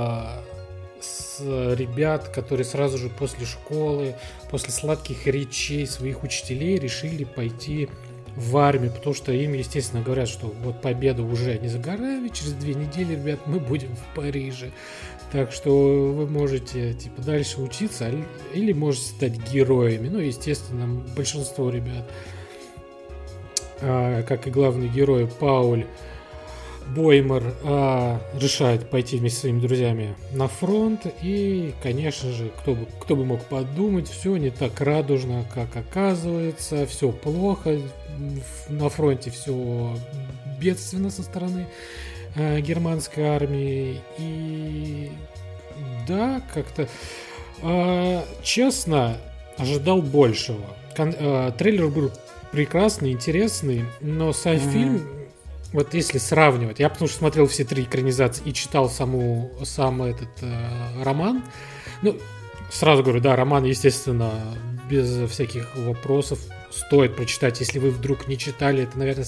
ребят, которые сразу же после школы, после сладких речей своих учителей решили пойти в армию, потому что им, естественно, говорят, что вот победа уже не за горами, через 2 недели, ребят, мы будем в Париже. Так что вы можете, типа, дальше учиться или можете стать героями. Ну, естественно, большинство ребят, как и главный герой Пауль Боймер, решает пойти вместе со своими друзьями на фронт. И, конечно же, кто бы мог подумать, все не так радужно, как оказывается. Все плохо. На фронте все бедственно со стороны германской армии. И да, как-то честно, ожидал большего. Трейлер был прекрасный, интересный, но сам фильм, вот если сравнивать, я потому что смотрел все 3 экранизации и читал сам этот роман. Ну, сразу говорю, да, роман, естественно, без всяких вопросов стоит прочитать. Если вы вдруг не читали, это, наверное,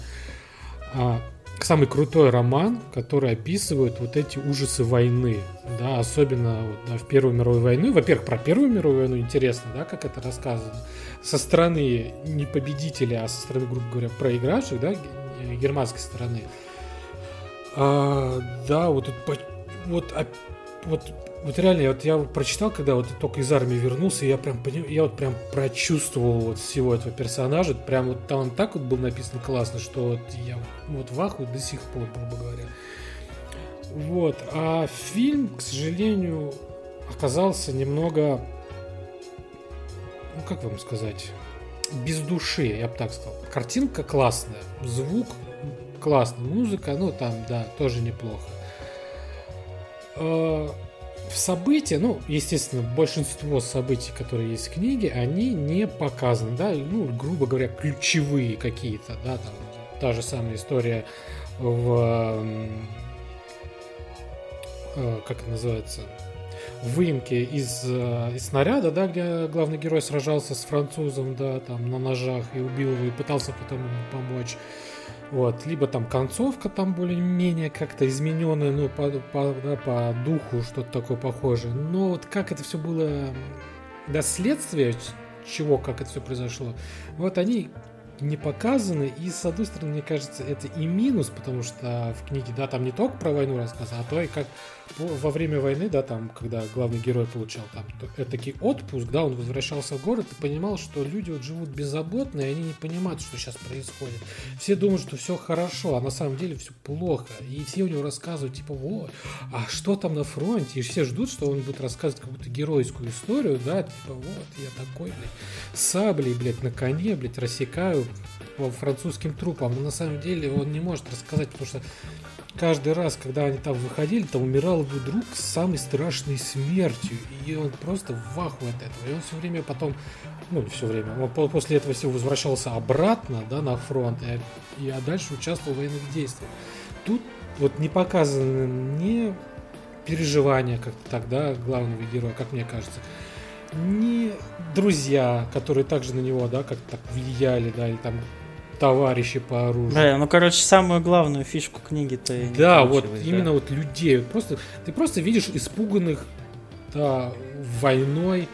самый крутой роман, который описывает вот эти ужасы войны, да, особенно вот, да, в Первую мировую войну. Во-первых, про Первую мировую войну интересно, да, как это рассказано. Со стороны не победителя, а со стороны, грубо говоря, проигравших, да, германской стороны. Да, вот реально, вот я прочитал, когда вот только из армии вернулся, я прям прочувствовал вот всего этого персонажа, прям вот там он так вот был написан классно, что вот я вот в ахуе до сих пор, грубо говоря. Вот, а фильм, к сожалению, оказался немного, ну как вам сказать, без души, я бы так сказал. Картинка классная, звук классный, музыка, ну там, да, тоже неплохо. События, ну, естественно, большинство событий, которые есть в книге, они не показаны, да, ну, грубо говоря, ключевые какие-то, да, там, та же самая история как это называется, в выемке из снаряда, да, где главный герой сражался с французом, да, там, на ножах и убил его, и пытался потом ему помочь. Вот, либо там концовка там более-менее как-то измененная, ну, по духу что-то такое похожее. Но вот как это все было до следствия, как это все произошло, вот они не показаны. И, с одной стороны, мне кажется, это и минус, потому что в книге, да, там не только про войну рассказано, а то и как во время войны, да, там, когда главный герой получал там этакий отпуск, да, он возвращался в город и понимал, что люди вот живут беззаботно, и они не понимают, что сейчас происходит. Все думают, что все хорошо, а на самом деле все плохо. И все у него рассказывают, типа, вот, а что там на фронте? И все ждут, что он будет рассказывать какую-то геройскую историю, да, типа, вот, я такой, блядь, с саблей, блядь, на коне, блядь, рассекаю по французским трупам. Но на самом деле он не может рассказать, потому что каждый раз, когда они там выходили, там умирал его друг с самой страшной смертью. И он просто в ахуе от этого. И он все время потом, ну не все время, он после этого всего возвращался обратно, да, на фронт, а дальше участвовал в военных действиях. Тут вот не показаны ни переживания как-то так, да, главного героя, как мне кажется, ни друзья, которые также на него, да, как-то так влияли, да, или там товарищи по оружию. Да, ну, короче, самую главную фишку книги-то и не да, вот получилось, именно вот людей. Вот ты просто видишь испуганных, да, войной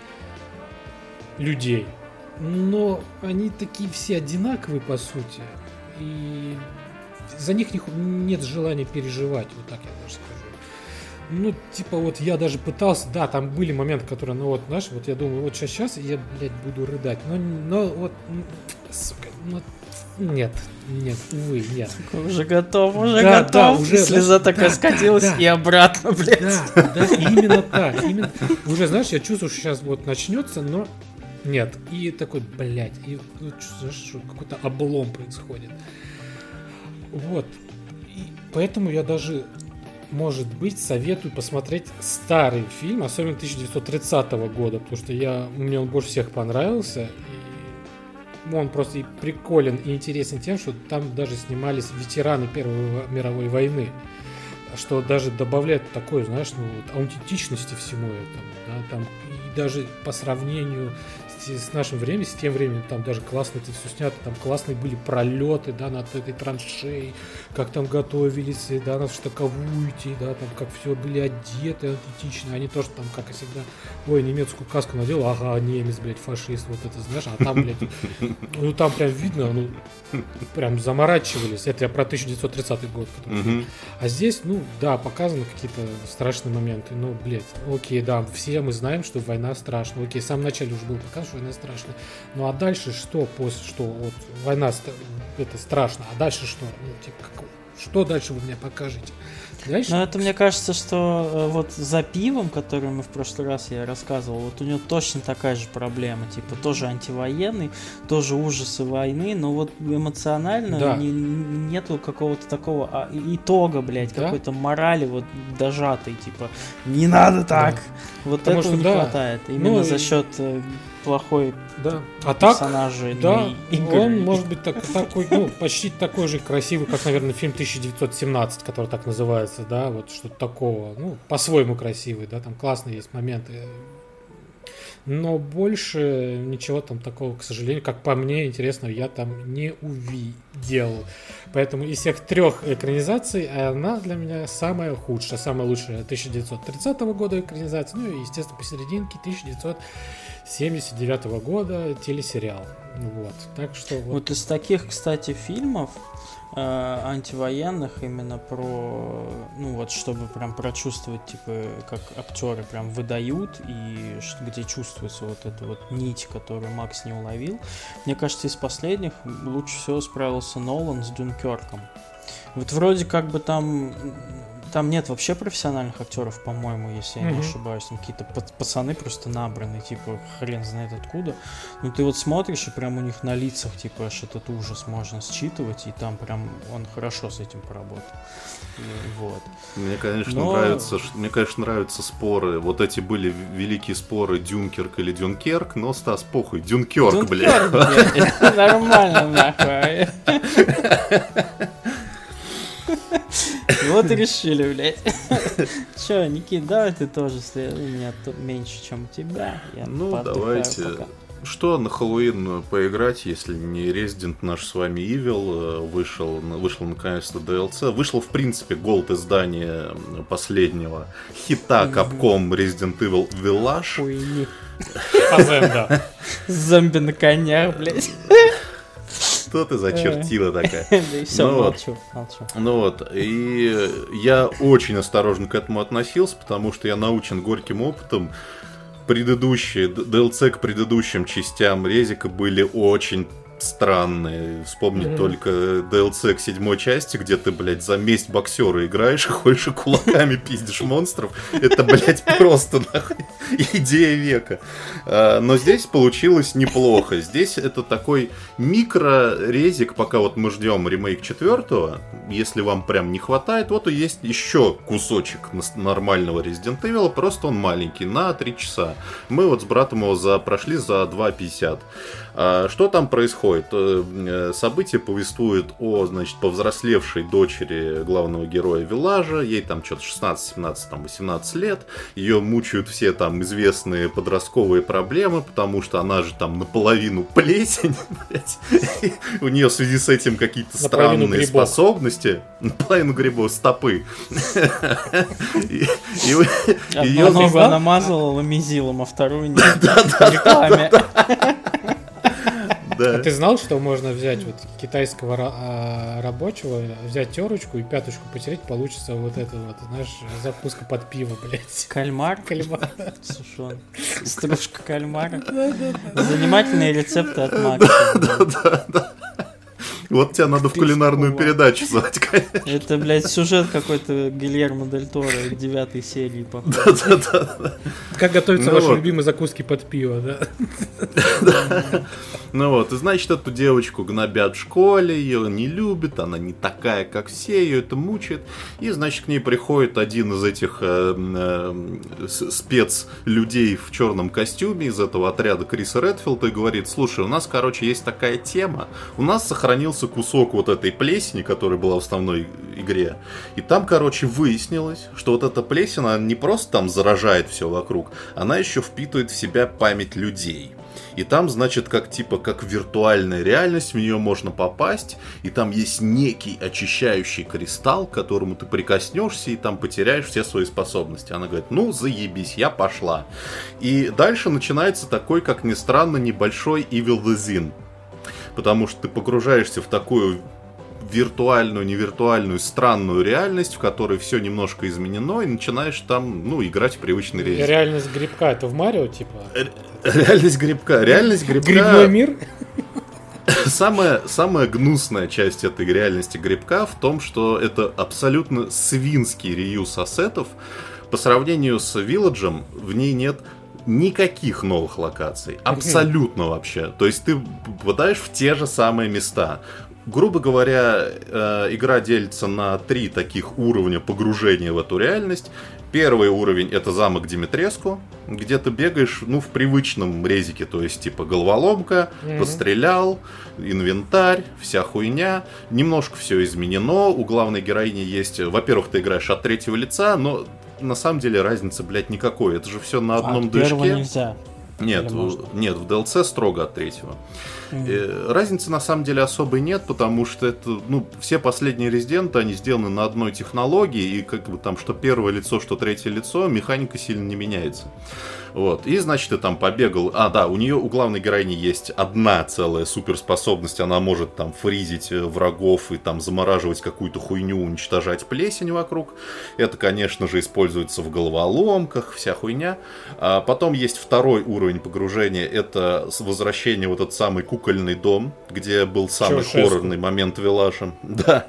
людей. Но они такие все одинаковые, по сути. И за них нет желания переживать, вот так я даже скажу. Ну, типа, вот я даже пытался, да, там были моменты, которые, ну, вот, знаешь, вот я думаю, вот сейчас я, блядь, буду рыдать. Но вот, сука, ну, нет, увы, нет. Уже готов. Да, уже, слеза такая скатилась и обратно, блядь. Да, именно так. Уже, знаешь, я чувствую, что сейчас вот начнется, но нет. И такой, блядь, и чувствуешь, что какой-то облом происходит. Вот. И поэтому я даже, может быть, советую посмотреть старый фильм, особенно 1930 года, потому что мне он больше всех понравился. Он просто и приколен, и интересен тем, что там даже снимались ветераны Первой мировой войны, что даже добавляет такой, знаешь, ну, вот, аутентичности всему этому, да, там, и даже по сравнению с нашим временем, с тем временем, там даже классно это все снято, там классные были пролеты, да, над этой траншеей, как там готовились, да, на штыковую идти, да, там как все были одеты аутентично, они тоже там, как и всегда, ой, немецкую каску надел, ага, немец, блядь, фашист, вот это, знаешь, а там, блядь, ну там прям видно, ну, прям заморачивались, это я про 1930 год, а здесь, ну, да, показаны какие-то страшные моменты, ну, блядь, окей, да, все мы знаем, что война страшна, окей, в самом начале уже был показан, что война страшная. Ну а дальше что? Что вот война это страшно, а дальше что? Ну, типа, что дальше вы мне покажете? Дальше? Ну это мне кажется, что вот за пивом, который мы в прошлый раз я рассказывал, вот у него точно такая же проблема, типа тоже антивоенный, тоже ужасы войны, но вот эмоционально да. Нету какого-то такого итога, блядь, да? Какой-то морали вот дожатой, типа не надо так, да. Вот потому этого не хватает, именно за счет плохой персонажей. Да, он может быть такой, ну, почти такой же красивый, как, наверное, фильм 1917, который так называется, да, вот что-то такого, ну, по-своему красивый, да, там классные есть моменты, но больше ничего там такого, к сожалению, как по мне, интересного я там не увидел. Поэтому из всех трех экранизаций она для меня самая худшая, самая лучшая 1930 года экранизация, ну и, естественно, посерединке 1979 года телесериал. Вот. Так что вот из таких, кстати, фильмов антивоенных именно про, ну вот, чтобы прям прочувствовать, типа, как актеры прям выдают и где чувствуется вот эта вот нить, которую Макс не уловил. Мне кажется, из последних лучше всего справился Нолан с Дюнкерком. Вот вроде как бы там нет вообще профессиональных актеров, по-моему, если я не ошибаюсь. Там какие-то пацаны просто набраны, типа, хрен знает откуда. Ну, ты вот смотришь, и прям у них на лицах, типа, аж этот ужас можно считывать, и там прям он хорошо с этим поработал. Вот. Мне, конечно, нравятся споры. Вот эти были великие споры Дюнкерк или Дюнкерк, но, Стас, похуй, Дюнкерк, блядь. Нормально, нахуй. Вот и решили, блядь. Че, Никит, давай ты тоже у меня меньше, чем у тебя. Ну, давайте. Пока. Что на Хэллоуин поиграть, если не Resident наш с вами Evil? Вышел наконец-то DLC. Вышло, в принципе, голд издание последнего хита Capcom Resident Evil Village. Хуйни. Зомби на конях, блядь. что ты за чертила такая? Да и все, Ну вот. молчу. Ну вот, и я очень осторожно к этому относился, потому что я научен горьким опытом. Предыдущие, DLC к предыдущим частям Резика были очень странные. Вспомнить только DLC к 7 части, где ты, блядь, за месть боксера играешь, ходишь и кулаками пиздишь монстров. Это, блядь, просто нахуй идея века. Но здесь получилось неплохо. Здесь это такой микро-резик, пока вот мы ждем ремейк 4. Если вам прям не хватает, вот и есть еще кусочек нормального Resident Evil, просто он маленький, на 3 часа. Мы вот с братом его прошли за 2.50. Что там происходит? Событие повествует о, значит, повзрослевшей дочери главного героя Виллажа. Ей там что-то 16, 17, там 18 лет. Ее мучают все там известные подростковые проблемы, потому что она же там наполовину плесень, блядь. У нее в связи с этим какие-то странные способности. Наполовину грибов, стопы. Одну ногу она мазала ламизилом, а вторую нет. В рекламе. А ты знал, что можно взять вот китайского рабочего, взять терочку и пяточку потереть, получится вот это вот, знаешь, закуска под пиво, блядь. Кальмар? Сушёный. Стружка кальмара. Занимательные рецепты от Макса. Да. Вот тебя надо в кулинарную передачу звать, конечно. Это, блядь, сюжет какой-то Гильермо Дель Торо 9 серии, походу. Да. Как готовятся ваши любимые закуски под пиво, да? Ну вот, и значит, эту девочку гнобят в школе, ее не любят, она не такая, как все, ее это мучает. И, значит, к ней приходит один из этих спецлюдей в черном костюме из этого отряда Криса Редфилда и говорит: слушай, у нас, короче, есть такая тема, у нас сохранился кусок вот этой плесени, которая была в основной игре, и там, короче, выяснилось, что вот эта плесень, она не просто там заражает все вокруг, она еще впитывает в себя память людей. И там, значит, как виртуальная реальность, в нее можно попасть, и там есть некий очищающий кристалл, к которому ты прикоснешься, и там потеряешь все свои способности. Она говорит: ну, заебись, я пошла. И дальше начинается такой, как ни странно, небольшой Evil Within. Потому что ты погружаешься в такую виртуальную, невиртуальную, странную реальность, в которой все немножко изменено, и начинаешь там, ну, играть в привычный рейс. Реальность грибка — это в Марио, типа? Реальность грибка. Грибной мир? Самая гнусная часть этой реальности грибка в том, что это абсолютно свинский реюз ассетов. По сравнению с Вилладжем, в ней нет никаких новых локаций. Абсолютно вообще. То есть ты попадаешь в те же самые места. Грубо говоря, игра делится на 3 таких уровня погружения в эту реальность. Первый уровень — это замок Димитреску, где ты бегаешь, ну, в привычном резике, то есть, типа, головоломка, пострелял, инвентарь, вся хуйня. Немножко все изменено. У главной героини есть... Во-первых, ты играешь от 3-го лица, но на самом деле разницы, блядь, никакой. Это же все на одном движке. Нельзя. Нет, в DLC строго от 3-го. Разницы на самом деле особой нет, потому что это, ну, все последние резиденты, они сделаны на одной технологии, и как бы там что первое лицо, что третье лицо, механика сильно не меняется. Вот. И, значит, ты там побегал. У главной героини есть одна целая суперспособность. Она может там фризить врагов и там замораживать какую-то хуйню, уничтожать плесень вокруг. Это, конечно же, используется в головоломках, вся хуйня. А потом есть второй уровень погружения. Это возвращение в этот самый кукольный дом, где был самый хоррорный момент Виллажа. Да.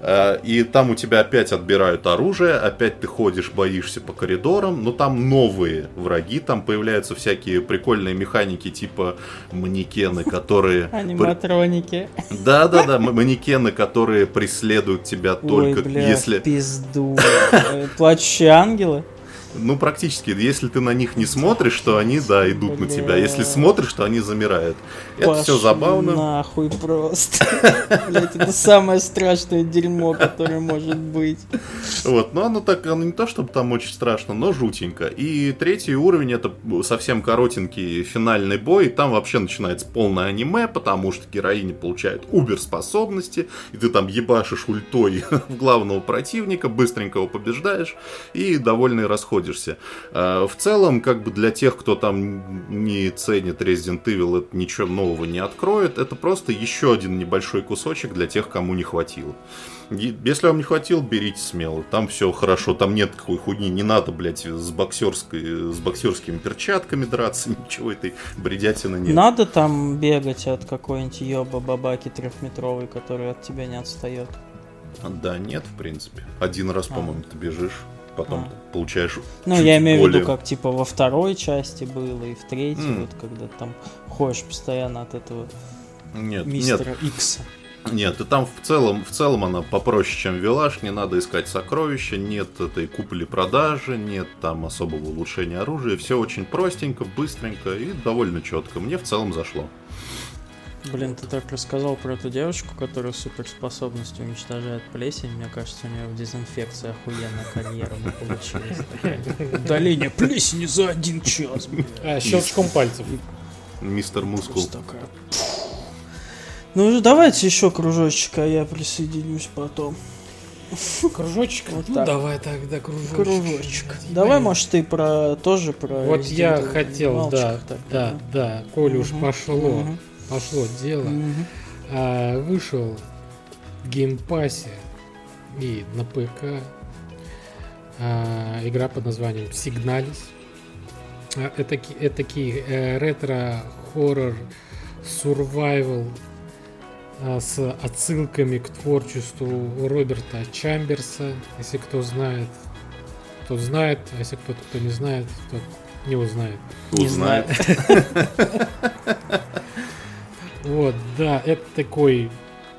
И там у тебя опять отбирают оружие, опять ты ходишь, боишься по коридорам, но там новые враги. Там появляются всякие прикольные механики, типа манекены, которые... Аниматроники. Да, манекены, которые преследуют тебя только если... пизду. Плачущие ангелы? Ну, практически. Если ты на них не смотришь, то они, да, идут на тебя. Если смотришь, то они замирают. Это все забавно. Нахуй просто. Блять, это самое страшное дерьмо, которое может быть. Вот, но оно не то, чтобы там очень страшно, но жутенько. И 3-й уровень — это совсем коротенький финальный бой. И там вообще начинается полное аниме, потому что героиня получает убер-способности, и ты там ебашишь ультой в главного противника, быстренько его побеждаешь, и довольный расходишься. находишься. В целом, как бы для тех, кто там не ценит Resident Evil, это ничего нового не откроет. Это просто еще один небольшой кусочек для тех, кому не хватило. Если вам не хватило, берите смело. Там все хорошо, там нет такой хуйни. Не надо, блядь, с боксерскими перчатками драться, ничего этой бредятины нет. Надо там бегать от какой-нибудь ёба-бабаки трехметровой, который от тебя не отстает? Да нет, в принципе. Один раз, по-моему, ты бежишь, потом ты получаешь. Ну, я имею в виду, как типа во второй части было и в третьей, вот когда там ходишь постоянно от этого мистера Икса. Нет, и там в целом она попроще, чем Вилаж, не надо искать сокровища, нет этой купли-продажи, нет там особого улучшения оружия, все очень простенько, быстренько и довольно четко. Мне в целом зашло. Блин, ты так рассказал про эту девушку, которая суперспособностью уничтожает плесень. Мне кажется, у нее в дезинфекции охуенная карьера бы получилась. Удаление плесени за 1 час. Щелчком пальцев. Мистер Мускул. Ну, давайте еще кружочек, а я присоединюсь потом. Кружочек? Вот ну, так. Давай тогда кружочек. Давай, может, ты тоже про... Вот я хотел, да. Коли уж пошло дело. Вышел в геймпассе и на ПК игра под названием Signalis. Этакий ретро-хоррор survival с отсылками к творчеству Роберта Чамберса. Если кто знает, тот знает, а если кто не знает, тот не узнает. Узнает. Вот, да, это такой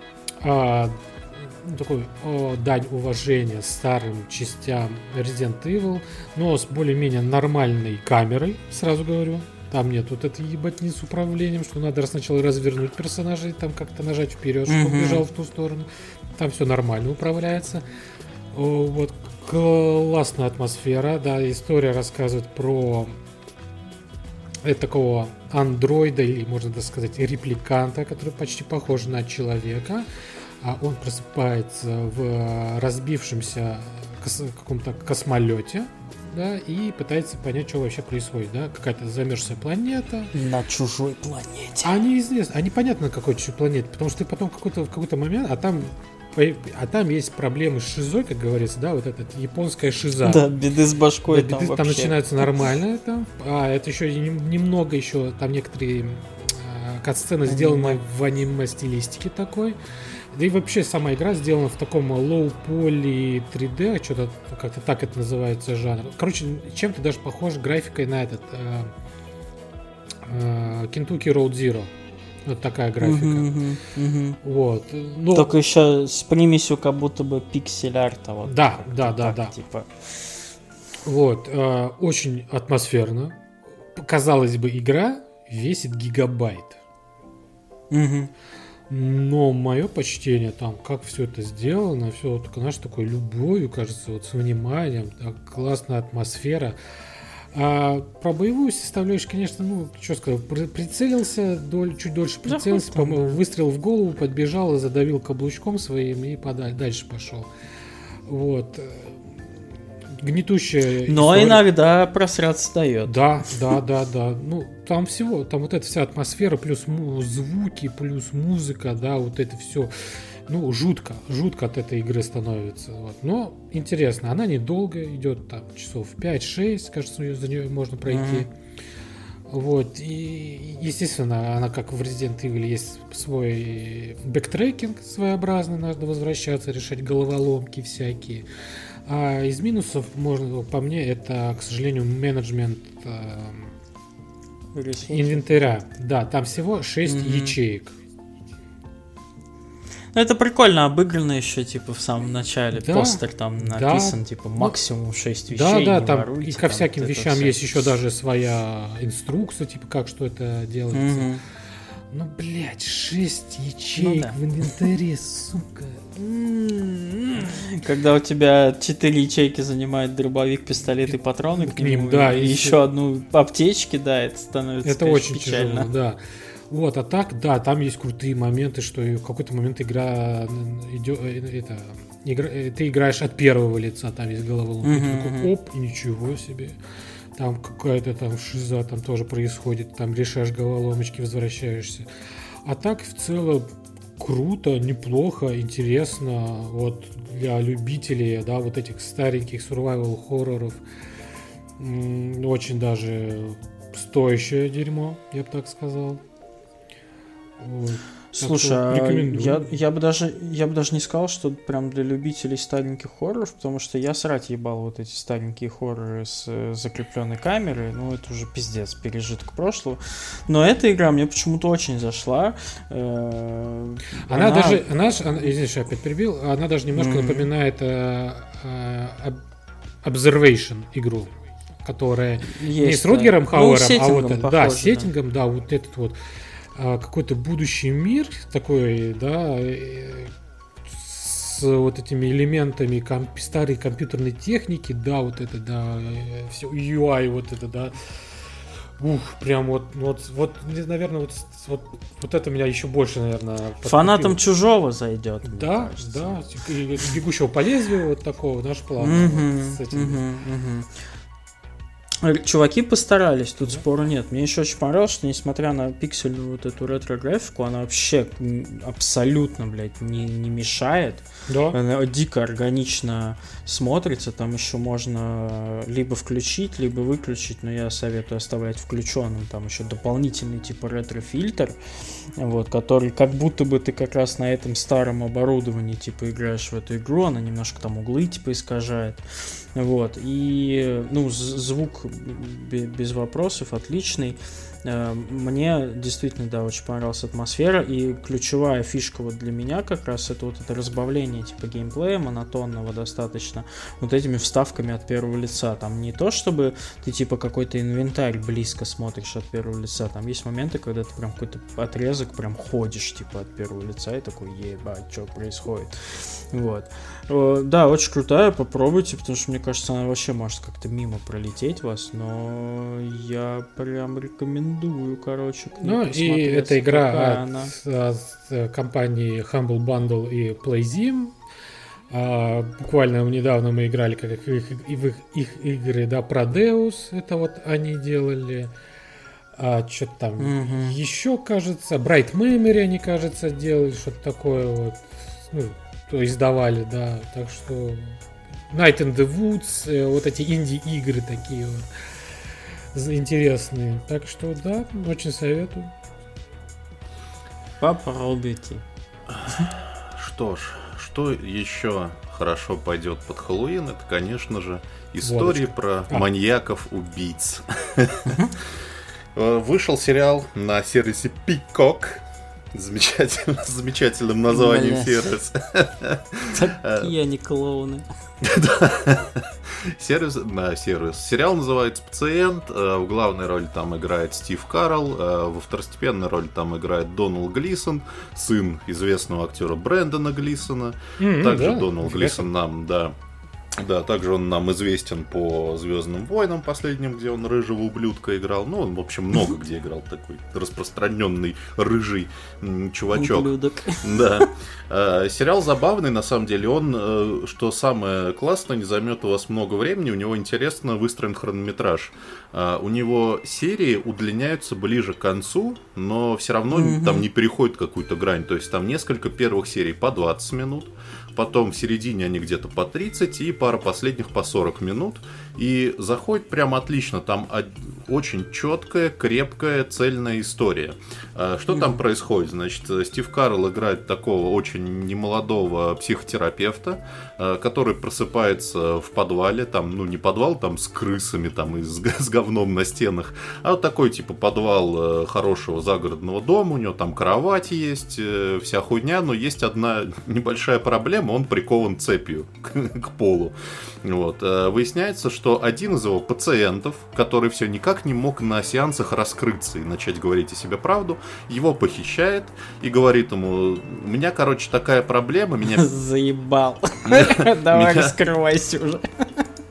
дань уважения старым частям Resident Evil, но с более-менее нормальной камерой, сразу говорю. Там нет вот этой ебатни с управлением, что надо сначала развернуть персонажа и там как-то нажать вперед, чтобы бежал в ту сторону. Там все нормально управляется. Вот, классная атмосфера, да, история рассказывает про такого андроида, или можно так сказать, репликанта, который почти похож на человека. А он просыпается в разбившемся каком-то космолете, да, и пытается понять, что вообще происходит, да, какая-то замерзшая планета. На чужой планете. А неизвестно, а непонятно на какой чужой планете, потому что ты потом в какой-то момент, а там есть проблемы с шизой, как говорится, да, вот эта японская шиза. Да, беды с башкой да, там вообще. Там начинается нормально, там, это еще немного еще, там некоторые кат-сцены сделаны в аниме-стилистике такой. Да и вообще сама игра сделана в таком low-poly 3D, что-то как-то так это называется жанр. Короче, чем-то даже похож графикой на этот Kentucky Road Zero. Вот такая графика. Вот. Но... Только еще с примесью как будто бы пиксель-арта. Вот, да. Типа. Вот. Очень атмосферно. Казалось бы, игра весит гигабайт. Но мое почтение там, как все это сделано, все вот, знаешь, такой любовью, кажется, вот с вниманием, так, классная атмосфера. А про боевую составляющую, конечно, ну, что сказать, прицелился, чуть дольше прицелился, выстрел в голову, подбежал и задавил каблучком своим и дальше пошел. Вот. Гнетущая но история. Иногда просраться дает. Да. Ну, там всего, там вот эта вся атмосфера, плюс звуки, плюс музыка, да, вот это все. Ну, жутко от этой игры становится. Вот. Но интересно, она недолго идет, там, часов 5-6, кажется, за нее можно пройти. Вот, и, естественно, она, как в Resident Evil, есть свой бэктрекинг своеобразный, надо возвращаться, решать головоломки всякие. А из минусов, можно, по мне, это, к сожалению, менеджмент инвентаря. Да, там всего 6 ячеек. Ну, это прикольно обыграно еще, типа, в самом начале. Да, постер там написан, типа, максимум 6 вещей. Да, там воруйте, и ко всяким вещам все. Есть еще даже своя инструкция, типа, как что это делается. Ну, блядь, 6 ячеек в инвентаре, сука. Когда у тебя 4 ячейки занимает дробовик, пистолет и патроны к ним, да, и еще одну аптечки, да, это становится, это конечно, очень печально. тяжело, да. Вот, а так, да, там есть крутые моменты, что в какой-то момент игра идет, ты играешь от первого лица, там есть головоломка, ты такой, оп, и ничего себе. Там какая-то там шиза там тоже происходит, там решаешь головоломочки, возвращаешься. А так, в целом, круто, неплохо, интересно, вот для любителей, да, вот этих стареньких survival хорроров, очень даже стоящее дерьмо, я бы так сказал. Слушай, я бы даже не сказал, что прям для любителей стареньких хорроров, потому что я срать ебал вот эти старенькие хорроры с закрепленной камерой, ну это уже пиздец, пережиток прошлого. Но эта игра мне почему-то очень зашла. Она даже, извини, что я опять перебил, она даже немножко напоминает Observation игру, которая не с Рутгером Хауэром, а вот это, да, сеттингом, да, вот этот вот какой-то будущий мир такой, да, с вот этими элементами старой компьютерной техники, да, вот это, да, все UI, вот это, да. Прям вот, наверное, вот это меня еще больше, наверное, подкупило. Фанатам Чужого зайдет. Да, да, и Бегущего по лезвию, вот такого, наш план. С этим. Чуваки постарались, тут спору нет. Мне еще очень понравилось, что несмотря на пиксельную вот эту ретро-графику, она вообще абсолютно, блядь, не мешает. Да. Она дико органично смотрится. Там еще можно либо включить, либо выключить, но я советую оставлять включенным. Там еще дополнительный типа ретро-фильтр, вот, который как будто бы ты как раз на этом старом оборудовании типа играешь в эту игру, она немножко там углы типа искажает. Вот, и, ну, звук без вопросов, отличный. Мне действительно, да, очень понравилась атмосфера, и ключевая фишка вот для меня как раз это вот это разбавление типа геймплея монотонного достаточно вот этими вставками от первого лица. Там не то, чтобы ты типа какой-то инвентарь близко смотришь от первого лица, там есть моменты, когда ты прям какой-то отрезок прям ходишь типа от первого лица и такой, ебать, что происходит. Вот. Да, очень крутая, попробуйте, потому что мне кажется, она вообще может как-то мимо пролететь вас, но я прям рекомендую, короче, к ней посмотреться. И эта игра от компании Humble Bundle и PlayZim. Буквально недавно мы играли как в их игры, да, про Deus, это вот они делали. Что-то там еще, кажется, Bright Memory они, кажется, делали, что-то такое вот, ну, то издавали, да, так что Night in the Woods, вот эти инди-игры такие вот интересные, так что да, очень советую. Попробуйте. Что ж, что еще хорошо пойдет под Хэллоуин, это, конечно же, истории про маньяков-убийц. Вышел сериал на сервисе Peacock. Замечательным названием сервис. Такие они клоуны. Сервис. Сериал называется «Пациент». В главной роли там играет Стив Карелл. Во второстепенной роли там играет Дональд Глисон, сын известного актера Брэндона Глисона. Также Дональд Глисон нам, да, также он нам известен по «Звездным войнам» последним, где он рыжего ублюдка играл. Ну, он, в общем, много где играл, такой распространенный рыжий чувачок. Ублюдок. Да. Сериал забавный, на самом деле. Он, что самое классное, не займет у вас много времени, у него интересно выстроен хронометраж. У него серии удлиняются ближе к концу, но все равно там не переходит какую-то грань. То есть там несколько первых серий по 20 минут, потом в середине они где-то по 30 и пара последних по 40 минут. И заходит прям отлично. Там очень четкая, крепкая, цельная история. Что там происходит? Значит, Стив Карелл играет такого очень немолодого психотерапевта, который просыпается в подвале. Там, ну, не подвал там с крысами там, и с говном на стенах, а вот такой типа подвал хорошего загородного дома. У него там кровать есть, вся хуйня, но есть одна небольшая проблема. Он прикован цепью к полу. Вот. Выясняется, что один из его пациентов, который все никак не мог на сеансах раскрыться и начать говорить о себе правду, его похищает и говорит ему: у меня, короче, такая проблема, меня... Заебал. Давай раскрывайся уже.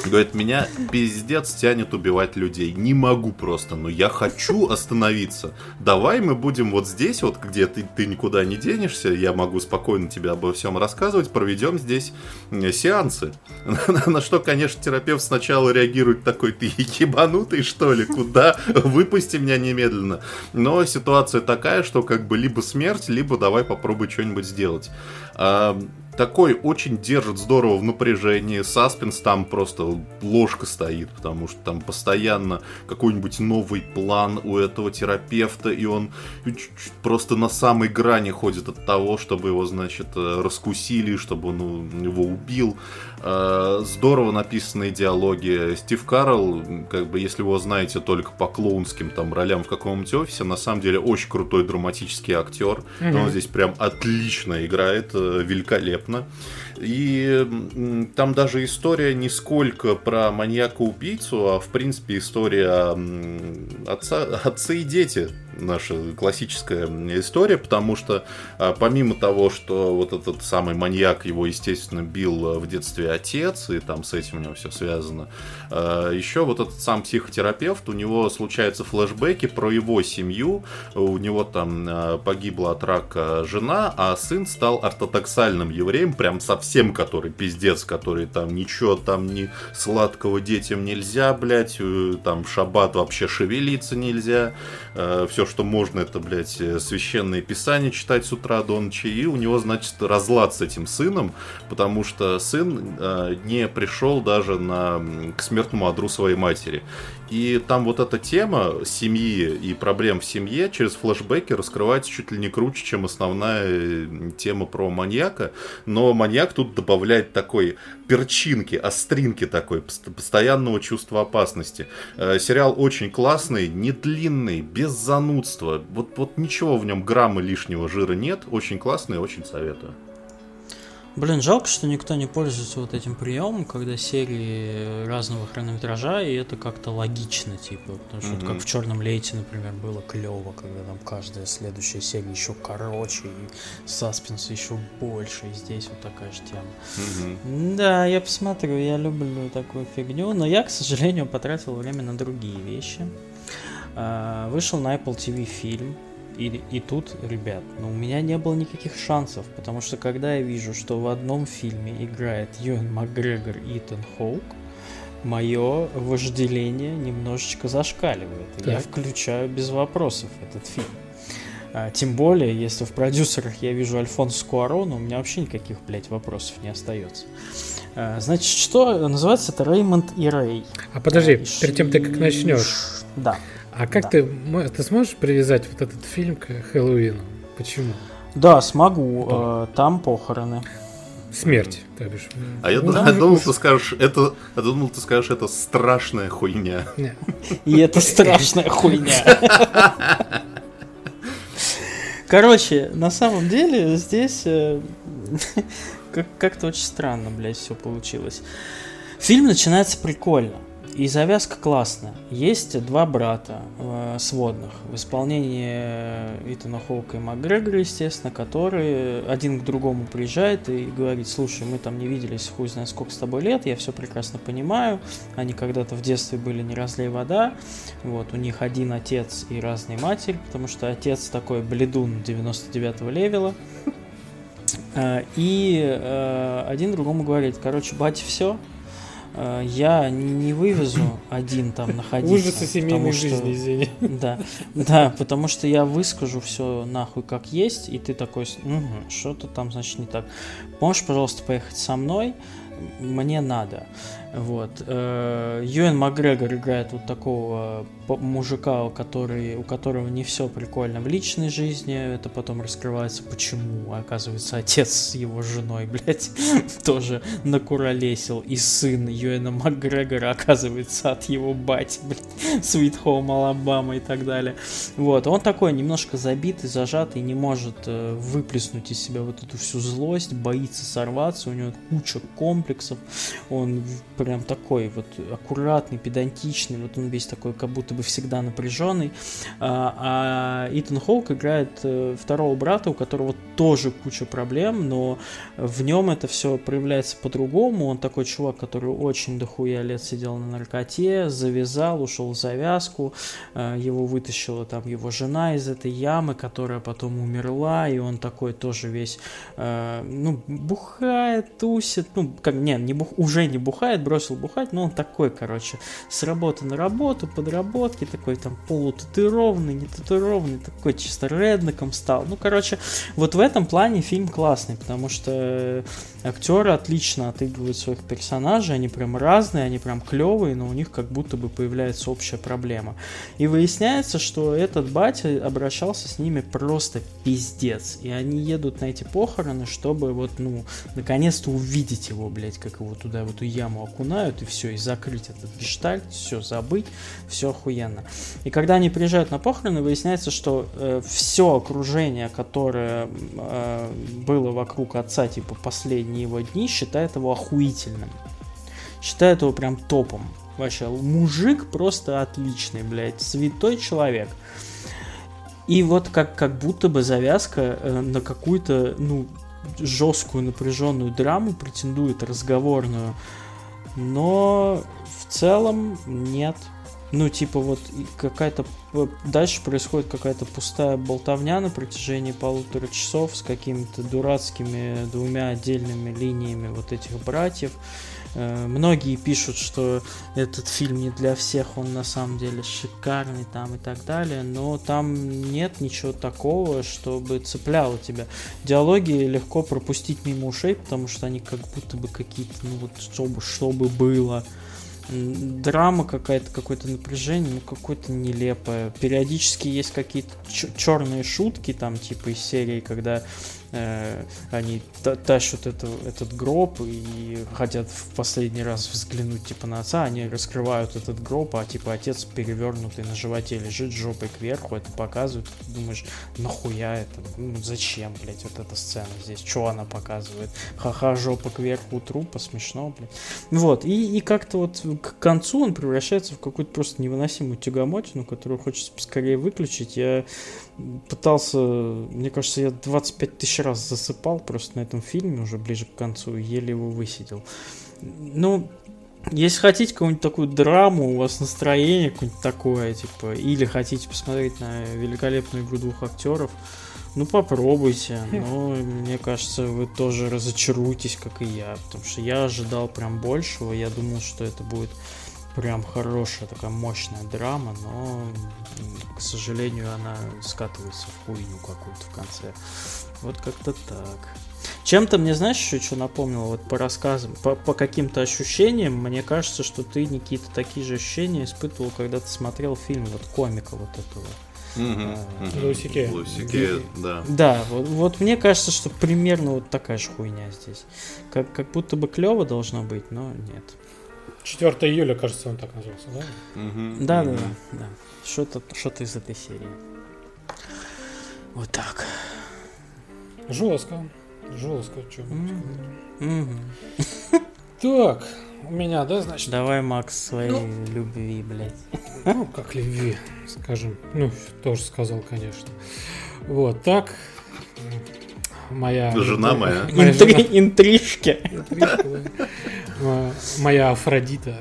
Говорит, меня пиздец тянет убивать людей. Не могу просто, но я хочу остановиться. Давай мы будем вот здесь, вот где ты никуда не денешься, я могу спокойно тебе обо всем рассказывать, проведем здесь сеансы. На что, конечно, терапевт сначала реагирует такой: ты ебанутый, что ли? Куда? Выпусти меня немедленно. Но ситуация такая, что как бы либо смерть, либо давай попробуй что-нибудь сделать. Такой очень держит здорово в напряжении. Саспенс там просто ложка стоит, потому что там постоянно какой-нибудь новый план у этого терапевта, и он просто на самой грани ходит от того, чтобы его, значит, раскусили, чтобы он его убил. Здорово написанные диалоги. Стив Карелл, как бы, если вы его знаете только по клоунским там ролям в каком-нибудь офисе, на самом деле очень крутой драматический актер. Он здесь прям отлично играет, великолепно. И там даже история не сколько про маньяка-убийцу, а в принципе история отца и дети. Наша классическая история, потому что помимо того, что вот этот самый маньяк, его, естественно, бил в детстве отец, и там с этим у него все связано, еще вот этот сам психотерапевт, у него случаются флешбеки про его семью, у него там погибла от рака жена, а сын стал ортодоксальным евреем, прям совсем который пиздец, который там ничего там ни сладкого детям нельзя, блять, там в шаббат вообще шевелиться нельзя, все, что можно, это, блядь, священные писания читать с утра до ночи, и у него, значит, разлад с этим сыном, потому что сын не пришел даже к смертному одру своей матери. И там вот эта тема семьи и проблем в семье через флешбеки раскрывается чуть ли не круче, чем основная тема про маньяка. Но маньяк тут добавляет такой перчинки, остринки такой, постоянного чувства опасности. Сериал очень классный, не длинный, без занудства. Вот ничего в нем, грамма лишнего жира нет. Очень классный, очень советую. Блин, жалко, что никто не пользуется вот этим приемом, когда серии разного хронометража, и это как-то логично, типа, потому что как в «Черном лейте», например, было клево, когда там каждая следующая серия еще короче, и саспенс еще больше, и здесь вот такая же тема. Да, я посмотрю, я люблю такую фигню, но я, к сожалению, потратил время на другие вещи. Вышел на Apple TV фильм. И тут, ребят, у меня не было никаких шансов, потому что когда я вижу, что в одном фильме играет Юэн Макгрегор и Итан Хоук, мое вожделение немножечко зашкаливает. Так. Я включаю без вопросов этот фильм. Тем более, если в продюсерах я вижу Альфонсо Куарона, у меня вообще никаких, блядь, вопросов не остается. Значит, что называется это «Реймонд и Рэй». А подожди, перед тем ты как начнешь. Да. А как ты сможешь привязать вот этот фильм к Хэллоуину? Почему? Да, смогу. Там похороны. Смерть, то бишь. А я думал, ты скажешь, это страшная хуйня. И это страшная хуйня. Короче, на самом деле здесь как-то очень странно, блядь, все получилось. Фильм начинается прикольно. И завязка классная. Есть два брата сводных в исполнении Итана Хоука и Макгрегора, естественно, которые один к другому приезжает и говорит: слушай, мы там не виделись хуй знает сколько с тобой лет, я все прекрасно понимаю, они когда-то в детстве были не разлей вода, вот, у них один отец и разные матери, потому что отец такой бледун 99-го левела, и один другому говорит: короче, батя, все, я не вывезу один там находиться. Ужасы семейной жизни, извини. Да, потому что я выскажу все нахуй как есть, и ты такой: что-то там, значит, не так. Можешь, пожалуйста, поехать со мной? Мне надо. Вот. Юэн Макгрегор играет вот такого мужика, у которого не все прикольно в личной жизни. Это потом раскрывается, почему. Оказывается, отец с его женой, блядь, тоже накуролесил. И сын Юэна Макгрегора, оказывается, от его бати, блядь, Sweet Home Alabama и так далее. Вот. Он такой немножко забитый, зажатый, не может выплеснуть из себя вот эту всю злость, боится сорваться, у него куча комплексов. Он прям такой вот аккуратный, педантичный, вот он весь такой, как будто бы всегда напряженный. А Итан Хоук играет второго брата, у которого тоже куча проблем, но в нем это все проявляется по-другому. Он такой чувак, который очень дохуя лет сидел на наркоте, завязал, ушел в завязку, его вытащила там его жена из этой ямы, которая потом умерла, и он такой тоже весь, бухает, тусит, уже не бухает, бросил бухать, но он такой, короче, с работы на работу, подработки, такой там полутатуированный, не татуированный, такой чисто реднеком стал. Вот в этом плане фильм классный, потому что актеры отлично отыгрывают своих персонажей, они прям разные, они прям клевые, но у них как будто бы появляется общая проблема. И выясняется, что этот батя обращался с ними просто пиздец. И они едут на эти похороны, чтобы наконец-то увидеть его, блядь, как его туда в эту яму окунают, и все, и закрыть этот гештальт, все забыть, все охуенно. И когда они приезжают на похороны, выясняется, что все окружение, которое было вокруг отца, типа последние его дни, считает его охуительным. Считает его прям топом. Вообще, мужик просто отличный, блядь, святой человек. И вот как будто бы завязка на какую-то, жесткую напряженную драму претендует, разговорную. Но в целом нет. Какая-то... Дальше происходит какая-то пустая болтовня на протяжении 1,5 часов с какими-то дурацкими двумя отдельными линиями вот этих братьев. Многие пишут, что этот фильм не для всех, он на самом деле шикарный там и так далее, но там нет ничего такого, чтобы цепляло тебя. Диалоги легко пропустить мимо ушей, потому что они как будто бы какие-то, чтобы было. Драма какая-то, какое-то напряжение, какое-то нелепое. Периодически есть какие-то черные шутки, там, типа из серии, когда они тащат этот гроб и хотят в последний раз взглянуть, типа, на отца, они раскрывают этот гроб, а, типа, отец перевернутый на животе лежит жопой кверху, это показывают, ты думаешь, нахуя это, зачем, блядь, вот эта сцена здесь, что она показывает, ха-ха, жопа кверху у трупа, смешно, блядь. Вот, и как-то вот к концу он превращается в какую-то просто невыносимую тягомотину, которую хочется поскорее выключить. Я пытался, мне кажется, я 25 тысяч раз засыпал просто на этом фильме уже ближе к концу и еле его высидел. Если хотите какую-нибудь такую драму, у вас настроение какое-нибудь такое, типа, или хотите посмотреть на великолепную игру двух актеров, попробуйте. Но мне кажется, вы тоже разочаруетесь, как и я, потому что я ожидал прям большего, я думал, что это будет прям хорошая такая мощная драма, но, к сожалению, она скатывается в хуйню какую-то в конце. Вот как-то так. Чем-то мне, знаешь, еще что напомнило, вот по рассказам, по каким-то ощущениям, мне кажется, что ты, Никита, такие же ощущения испытывал, когда ты смотрел фильм вот комика вот этого. Лусике, да. Да, вот мне кажется, что примерно вот такая же хуйня здесь. Как будто бы клево должно быть, но нет. 4 июля, кажется, он так назывался, да? Да. Что-то из этой серии. Вот так. Жестко, что Так, у меня, да, значит? Давай, Макс, своей любви, блядь. Как любви, скажем. Тоже сказал, конечно. Вот, так. Моя... Жена моя. Интрижки. Моя Афродита.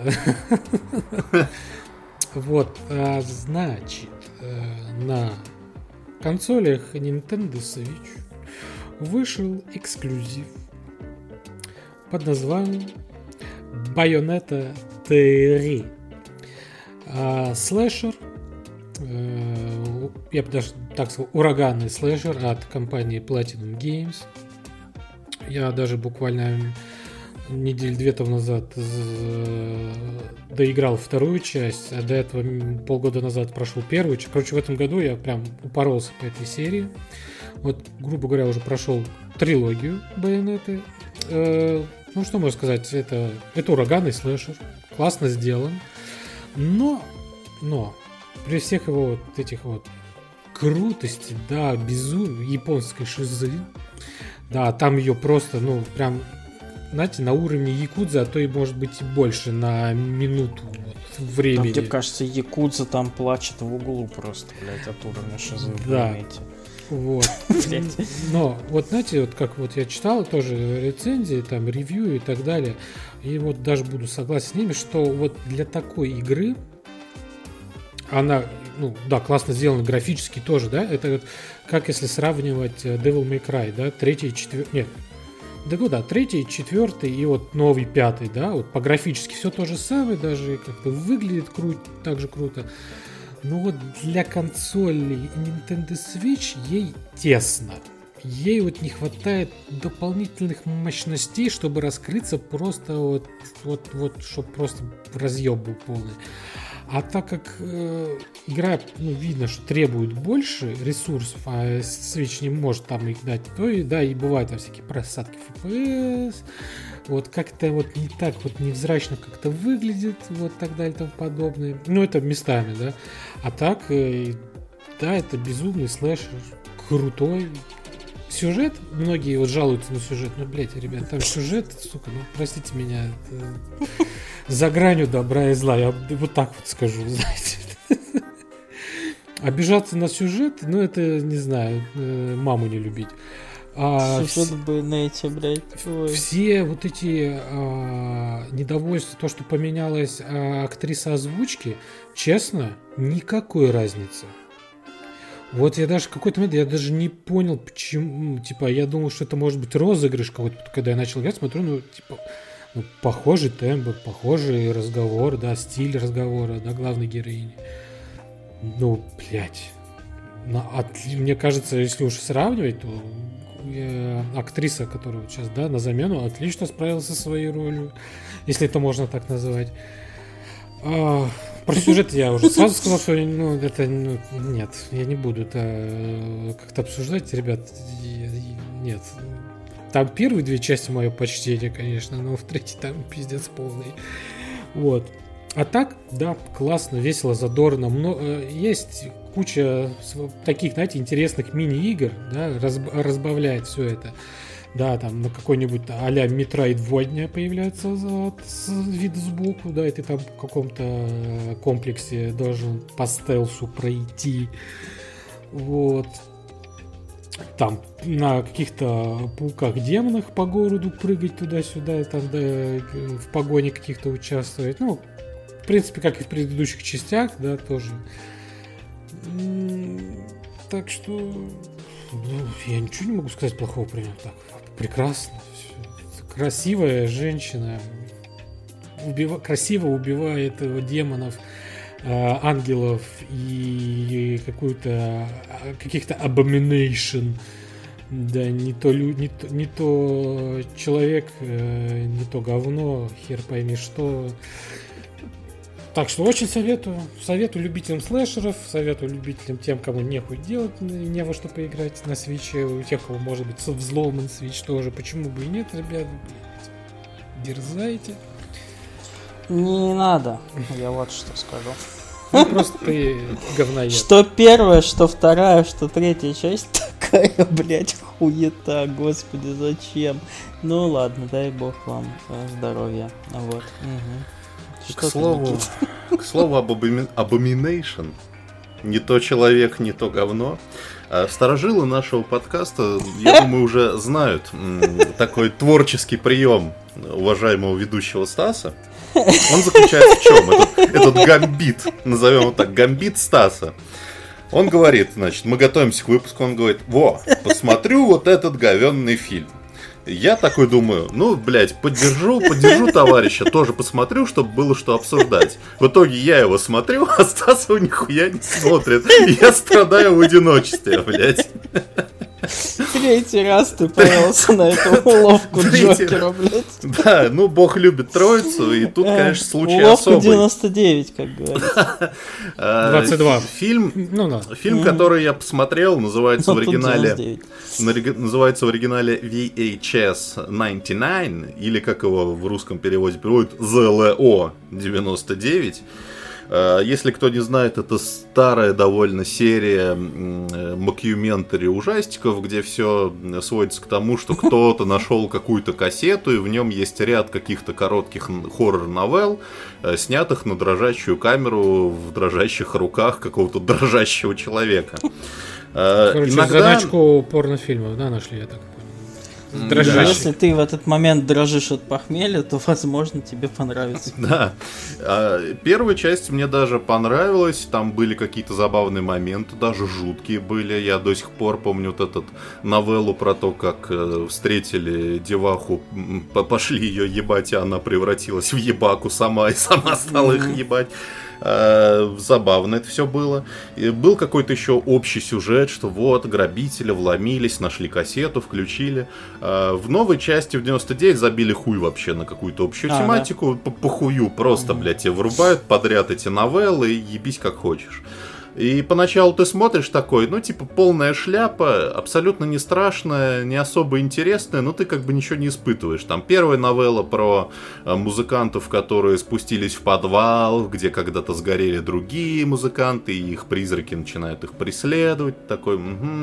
Вот, значит, на консолях Nintendo Switch вышел эксклюзив под названием Bayonetta 3. Слэшер, я бы даже так сказал, ураганный слэшер от компании Platinum Games. Я даже буквально неделю 2 тому назад доиграл вторую часть, а до этого полгода назад прошел первую часть. Короче, в этом году я прям упоролся по этой серии. Вот, грубо говоря, уже прошел трилогию Байонеты. Что можно сказать, это ураганный слэшер, классно сделан, но при всех его вот этих вот крутости, да, безумия, японской шизы, да, там ее просто, прям знаете, на уровне Якудзы, а то и может быть и больше на минуту времени. Мне кажется, Якудза там плачет в углу просто, блядь, от уровня шизы. Да. Вот. Но вот знаете, вот как вот я читал тоже рецензии, там ревью и так далее, и вот даже буду согласен с ними, что вот для такой игры она, ну да, классно сделана графически тоже, да, это вот как если сравнивать Devil May Cry, да, 3 и 4, нет, да, 3, 4 и вот новый 5, да, вот по графически все то же самое, даже как бы выглядит так же круто. Но вот для консолей Nintendo Switch ей тесно. Ей вот не хватает дополнительных мощностей, чтобы раскрыться просто вот чтобы просто разъеб был полный. А так как игра, ну, видно, что требует больше ресурсов, а Switch не может там их дать, то и да, и бывают там всякие просадки FPS, вот как-то вот не так вот невзрачно как-то выглядит, вот так далее и тому подобное. Ну, это местами, да. А так, да, это безумный слэшер, крутой. Сюжет, многие вот жалуются на сюжет, ну, блядь, ребят, там сюжет, сука, ну, простите меня, это за гранью добра и зла, я вот так вот скажу, знаете. Обижаться на сюжет, ну, это, не знаю, маму не любить. Сюжет бы на эти, блядь. Все вот эти недовольства, то, что поменялась актриса озвучки, честно, никакой разницы. Вот я даже в какой-то момент, я даже не понял, почему, типа, я думал, что это может быть розыгрыш какой-то, когда я начал играть, смотрю, ну, типа, ну, похожий тембр, похожий разговор, да, стиль разговора, да, главной героини. Ну, блядь. Мне кажется, если уж сравнивать, то актриса, которая вот сейчас, да, на замену, отлично справилась со своей ролью, если это можно так назвать. Про сюжет я уже сразу сказал, что ну, это нет, я не буду это как-то обсуждать, ребят, нет. Там первые 2 части мое почтение, конечно, но в 3 там пиздец полный. Вот. А так, да, классно, весело, задорно. Есть куча таких, знаете, интересных мини-игр, да, разбавляет все это. Да, там на какой-нибудь а-ля Metroidvania появляется вид сбоку, да, и ты там в каком-то комплексе должен по стелсу пройти. Вот. Там на каких-то пауках-демонах по городу прыгать туда-сюда, там, да, в погоне каких-то участвовать. Ну, в принципе, как и в предыдущих частях, да, тоже. Так что, ну, я ничего не могу сказать плохого про него. Так, прекрасно. Красивая женщина. Красиво убивает демонов, ангелов и каких-то abomination. Да, не то человек, не то говно, хер пойми что. Так что очень советую любителям слэшеров, советую любителям тем, кому нехуй делать, не во что поиграть на свитче, у тех, кого может быть взломан свитч тоже, почему бы и нет, ребят, дерзайте. Не надо, я вот что скажу. Ну, просто ты говноед. Что первая, что вторая, что третья часть такая, блядь, хуета, господи, зачем? Ну ладно, дай бог вам здоровья, вот. К слову об Abomination, не то человек, не то говно. Старожилы нашего подкаста, я думаю, уже знают такой творческий прием уважаемого ведущего Стаса. Он заключается в чем? Этот гамбит, назовем его так, гамбит Стаса. Он говорит, значит, мы готовимся к выпуску, он говорит, посмотрю вот этот говенный фильм. Я такой думаю, ну, блядь, поддержу товарища, тоже посмотрю, чтобы было что обсуждать. В итоге я его смотрю, а Стас его нихуя не смотрит. И я страдаю в одиночестве, блядь. 3-й раз ты повелся на эту уловку Джокера, блядь. Да, ну, бог любит троицу, и тут, конечно, случай уловка особый. 99, как говорится. 22. Фильм, который я посмотрел, называется в оригинале VHS 99, или как его в русском переводе переводят, ЗЛО 99. Если кто не знает, это старая довольно серия мокюментари ужастиков, где все сводится к тому, что кто-то нашел какую-то кассету, и в нем есть ряд каких-то коротких хоррор-новелл, снятых на дрожащую камеру в дрожащих руках какого-то дрожащего человека. Короче, заначку порнофильмов, да, нашли, я так понял. Да, если ты в этот момент дрожишь от похмелья, то, возможно, тебе понравится. Да. Первая часть мне даже понравилась. Там были какие-то забавные моменты, даже жуткие были. Я до сих пор помню вот эту новеллу про то, как встретили деваху, пошли ее ебать, и она превратилась в ебаку сама, и сама стала их ебать. Забавно это все было. И был какой-то еще общий сюжет, что вот грабители вломились, нашли кассету, включили. В новой части в 99 забили хуй вообще на какую-то общую тематику. Да. По хую просто, блядь, тебе врубают подряд эти новеллы и ебись как хочешь. И поначалу ты смотришь такой, ну, типа, полная шляпа, абсолютно не страшная, не особо интересная, но ты как бы ничего не испытываешь. Там первая новелла про музыкантов, которые спустились в подвал, где когда-то сгорели другие музыканты, и их призраки начинают их преследовать. Такой,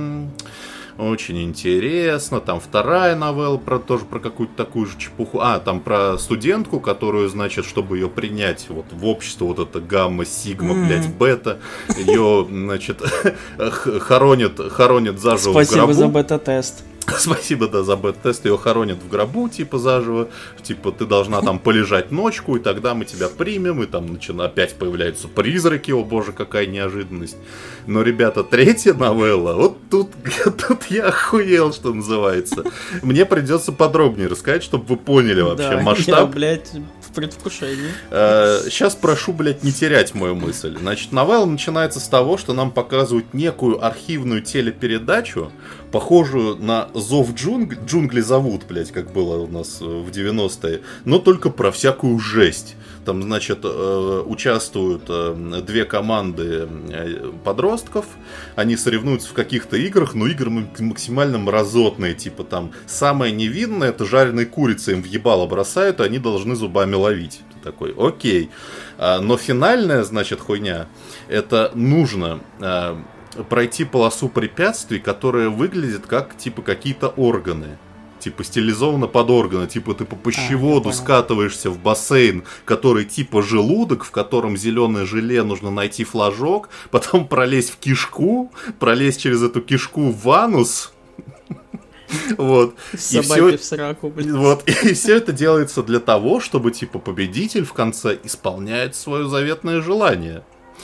очень интересно. Там вторая новелла тоже про какую-то такую же чепуху. Там про студентку, которую, значит, чтобы ее принять вот в общество, вот это гамма, сигма, блядь, бета, ее, значит, хоронят заживо в гробу. Спасибо за бета-тест. Спасибо, да, за бета-тест. Ее хоронят в гробу, типа, заживо. Типа, ты должна там полежать ночку, и тогда мы тебя примем. И там опять появляются призраки. О боже, какая неожиданность. Но, ребята, третья новелла, вот тут я охуел, что называется. Мне придется подробнее рассказать, чтобы вы поняли вообще масштаб. Я, блядь, в предвкушении. Сейчас прошу, блядь, не терять мою мысль. Значит, новелла начинается с того, что нам показывают некую архивную телепередачу, похожую на «Зов джунгли зовут», блядь, как было у нас в 90-е, но только про всякую жесть. Там, значит, участвуют две команды подростков, они соревнуются в каких-то играх, но игры максимально мразотные, типа там самое невинное, это жареные курицы им в ебало бросают, и они должны зубами ловить. Ты такой, окей. Но финальная, значит, хуйня, это нужно пройти полосу препятствий, которая выглядит как, типа, какие-то органы. Типа, стилизовано под органы. Типа, ты по пищеводу скатываешься в бассейн, который типа желудок, в котором зеленое желе, нужно найти флажок, потом пролезть в кишку, пролезть через эту кишку в анус. Вот. Собаки в сраку, блин. Вот. И все это делается для того, чтобы, типа, победитель в конце исполняет свое заветное желание.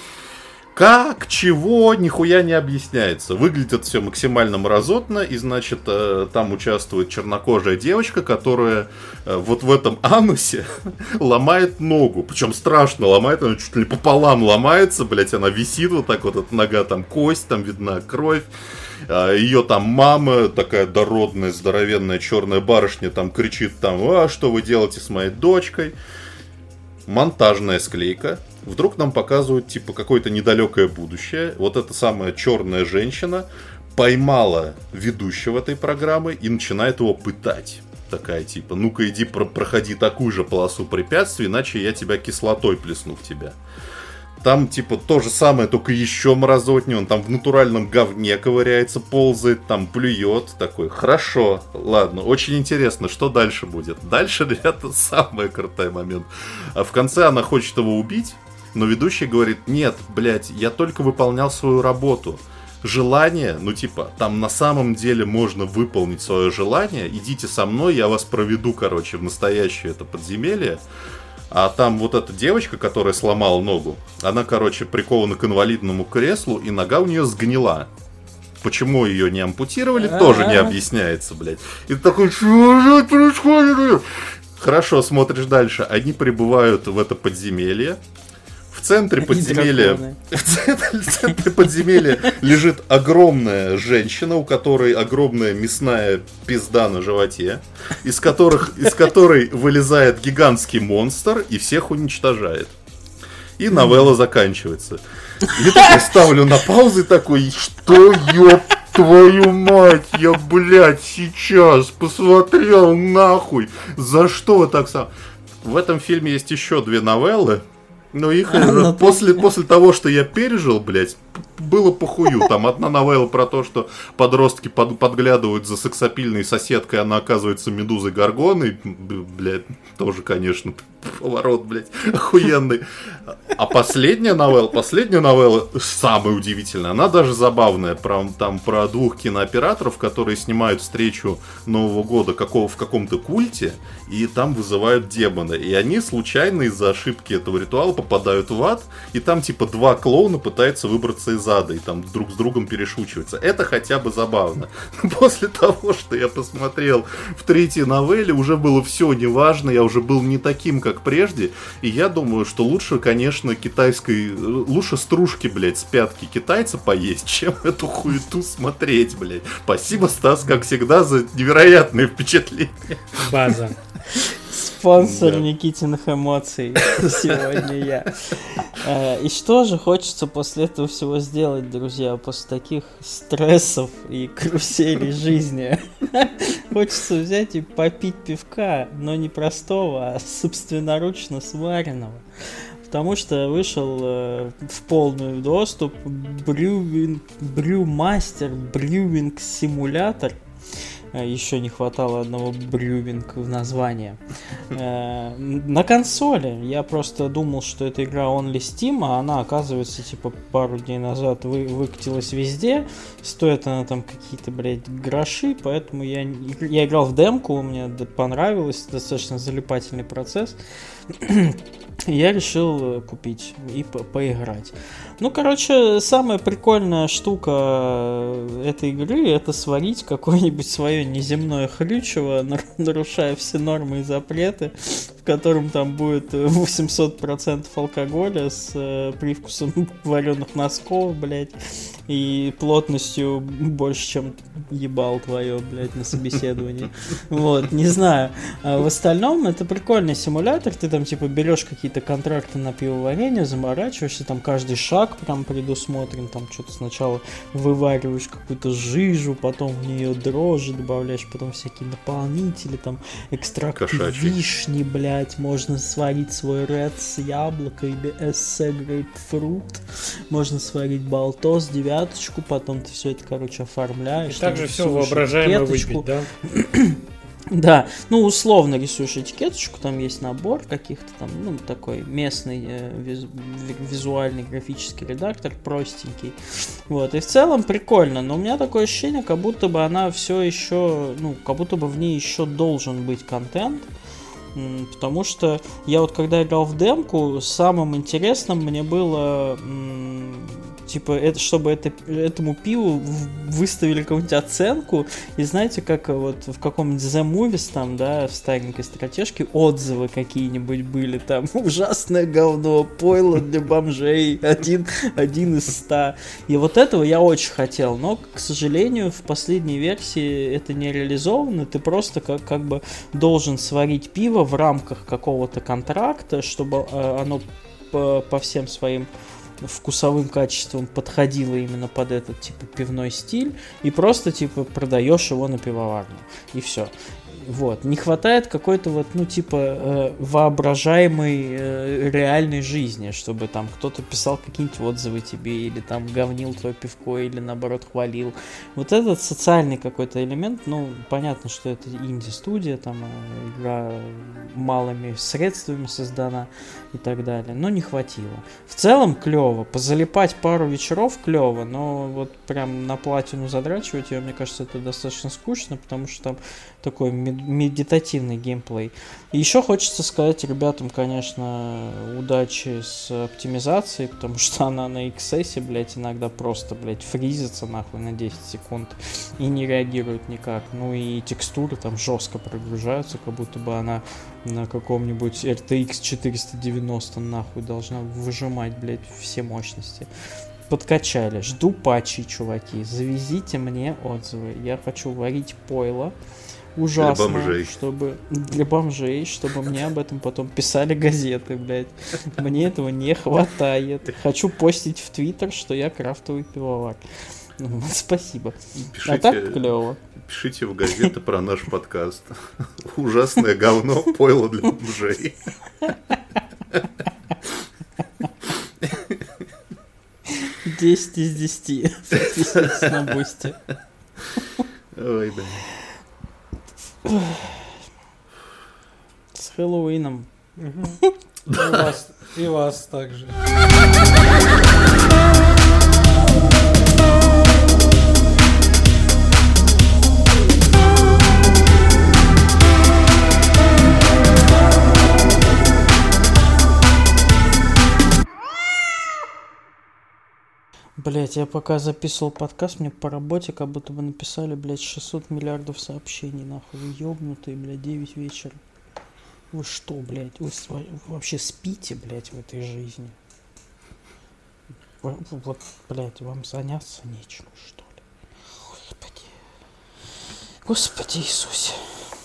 Как, чего, нихуя не объясняется. Выглядит все максимально мразотно, и, значит, там участвует чернокожая девочка, которая вот в этом анусе ломает ногу. Причем страшно ломает, она чуть ли пополам ломается, блять, она висит вот так вот, эта нога, там кость, там видна кровь. Ее там мама, такая дородная, здоровенная черная барышня, там кричит там, что вы делаете с моей дочкой? Монтажная склейка. Вдруг нам показывают, типа, какое-то недалекое будущее. Вот эта самая черная женщина поймала ведущего этой программы и начинает его пытать. Такая, типа, ну-ка иди проходи такую же полосу препятствий, иначе я тебя кислотой плесну в тебя. Там, типа, то же самое, только еще мразотнее. Он там в натуральном говне ковыряется, ползает, там плюет. Такой, хорошо, ладно, очень интересно, что дальше будет. Дальше, ребята, самый крутой момент. А в конце она хочет его убить, но ведущий говорит, нет, блядь, я только выполнял свою работу. Желание, ну типа, там на самом деле можно выполнить свое желание. Идите со мной, я вас проведу, короче, в настоящее это подземелье. А там вот эта девочка, которая сломала ногу, она, короче, прикована к инвалидному креслу, и нога у нее сгнила. Почему ее не ампутировали, тоже не объясняется, блядь. И ты такой, что происходит? Хорошо, смотришь дальше. Они прибывают в это подземелье. В центре подземелья лежит огромная женщина, у которой огромная мясная пизда на животе, из которой вылезает гигантский монстр и всех уничтожает. И новелла заканчивается. Я такой ставлю на паузу и такой, что, ёб твою мать, я, блядь, сейчас посмотрел нахуй. За что вы так сам... В этом фильме есть еще две новеллы. Ну, их после того, что я пережил, блядь, было похую. Там одна новелла про то, что подростки подглядывают за сексапильной соседкой, она оказывается Медузой Горгоной. Блядь, тоже, конечно, поворот, блядь, охуенный. А последняя новелла, самая удивительная, она даже забавная. Там про двух кинооператоров, которые снимают встречу Нового года в каком-то культе, и там вызывают демона. И они случайно из-за ошибки этого ритуала попадают в ад, и там типа два клоуна пытаются выбраться из ада, и там друг с другом перешучиваются. Это хотя бы забавно. После того, что я посмотрел в третьей новелле, уже было все неважно, я уже был не таким, как прежде, и я думаю, что лучше, конечно, лучше стружки, блядь, с пятки китайца поесть, чем эту хуету смотреть, блядь. Спасибо, Стас, как всегда, за невероятные впечатления. База. Спонсор Никитиных эмоций сегодня я. И что же хочется после этого всего сделать, друзья, после таких стрессов и каруселей жизни? Хочется взять и попить пивка, но не простого, а собственноручно сваренного. Потому что вышел в полный доступ Brewmaster Brewing Simulator. Еще не хватало одного брювинг в названии. На консоли. Я просто думал, что это игра Only Steam, а она, оказывается, типа пару дней назад выкатилась везде. Стоит она там какие-то, блядь, гроши, поэтому я играл в демку, мне понравилось, достаточно залипательный процесс. Я решил купить и поиграть. Ну, короче, самая прикольная штука этой игры — это сварить какое-нибудь свое неземное хрючево, нарушая все нормы и запреты, в котором там будет 800% алкоголя с привкусом вареных носков, блядь, и плотностью больше, чем ебал твое, блядь, на собеседовании. Вот, не знаю. А в остальном это прикольный симулятор. Ты там, типа, берешь какие-то контракты на пивоварение, заморачиваешься, там каждый шаг прям предусмотрен, там что-то сначала вывариваешь какую-то жижу, потом в нее дрожжи добавляешь, потом всякие наполнители, там экстракт вишни, блядь, можно сварить свой ред с яблока или эссе грейпфрут, можно сварить балтос, девяточку, потом ты все это, короче, оформляешь. И также все воображаемо выпить, да? Да, ну условно рисуешь этикеточку, там есть набор каких-то там, ну такой местный визуальный графический редактор, простенький. Вот, и в целом прикольно, но у меня такое ощущение, как будто бы она все еще, ну, как будто бы в ней еще должен быть контент. Потому что я вот когда играл в демку, самым интересным мне было типа, чтобы этому пиву выставили какую-нибудь оценку, и знаете, как вот в каком-нибудь The Movies там, да, в старенькой стратежке отзывы какие-нибудь были, там, ужасное говно, пойло для бомжей, один из 100. И вот этого я очень хотел, но, к сожалению, в последней версии это не реализовано, ты просто как бы должен сварить пиво в рамках какого-то контракта, чтобы оно по всем своим вкусовым качеством подходило именно под этот типа пивной стиль, и просто типа продаешь его на пивоварню, и все. Вот. Не хватает какой-то вот, ну, типа, воображаемой реальной жизни, чтобы там кто-то писал какие-нибудь отзывы тебе, или там говнил твое пивко, или наоборот хвалил. Вот этот социальный какой-то элемент, ну, понятно, что это инди-студия, там игра малыми средствами создана и так далее, но не хватило. В целом клево, позалипать пару вечеров клево, но вот прям на платину задрачивать ее, мне кажется, это достаточно скучно, потому что там такой медитативный геймплей. И еще хочется сказать ребятам, конечно, удачи с оптимизацией, потому что она на XS, блядь, иногда просто, блядь, фризится нахуй на 10 секунд и не реагирует никак. Ну и текстуры там жестко прогружаются, как будто бы она на каком-нибудь RTX 490 нахуй должна выжимать, блядь, все мощности. Подкачали. Жду патчи, чуваки. Завезите мне отзывы. Я хочу варить пойло. Ужасно, для бомжей, чтобы мне об этом потом писали газеты, блядь. Мне этого не хватает. Хочу постить в Твиттер, что я крафтовый пивовар. Спасибо. А так клево. Пишите в газеты про наш подкаст. Ужасное говно, пойло для бомжей. 10 из 10. Подписывайтесь на Бусти. Ой, да. С Хэллоуином. И вас также. Блять, я пока записывал подкаст, мне по работе как будто бы написали, блядь, 600 миллиардов сообщений, нахуй. Вы ёбнутые, блядь, 9 вечера. Вы что, блядь, вы вообще спите, блядь, в этой жизни? Вот, блядь, вам заняться нечем, что ли? Господи. Господи Иисусе.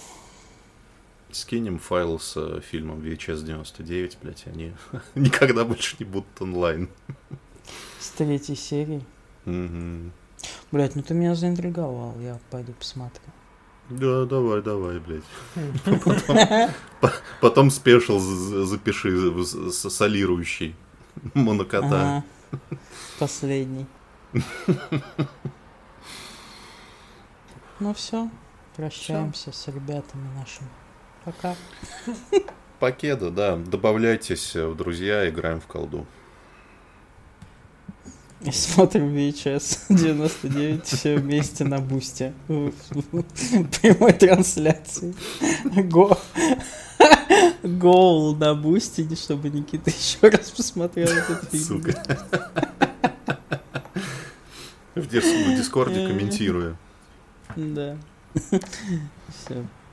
Скинем файл с фильмом VHS 99, блядь, они никогда больше не будут онлайн. С 3 серии. Угу. Блять, ну ты меня заинтриговал, я пойду посмотрю. Да, давай, блядь. Потом спешл запиши солирующий монокота. Последний. Ну все, прощаемся с ребятами нашими. Пока. Покеда, да. Добавляйтесь в друзья, играем в колду. И смотрим VHS 99 все вместе на Бусте. В прямой трансляции. Гол на Бусте, чтобы Никита еще раз посмотрел этот фильм. Сука. В Дискорде комментируя. Да. Все.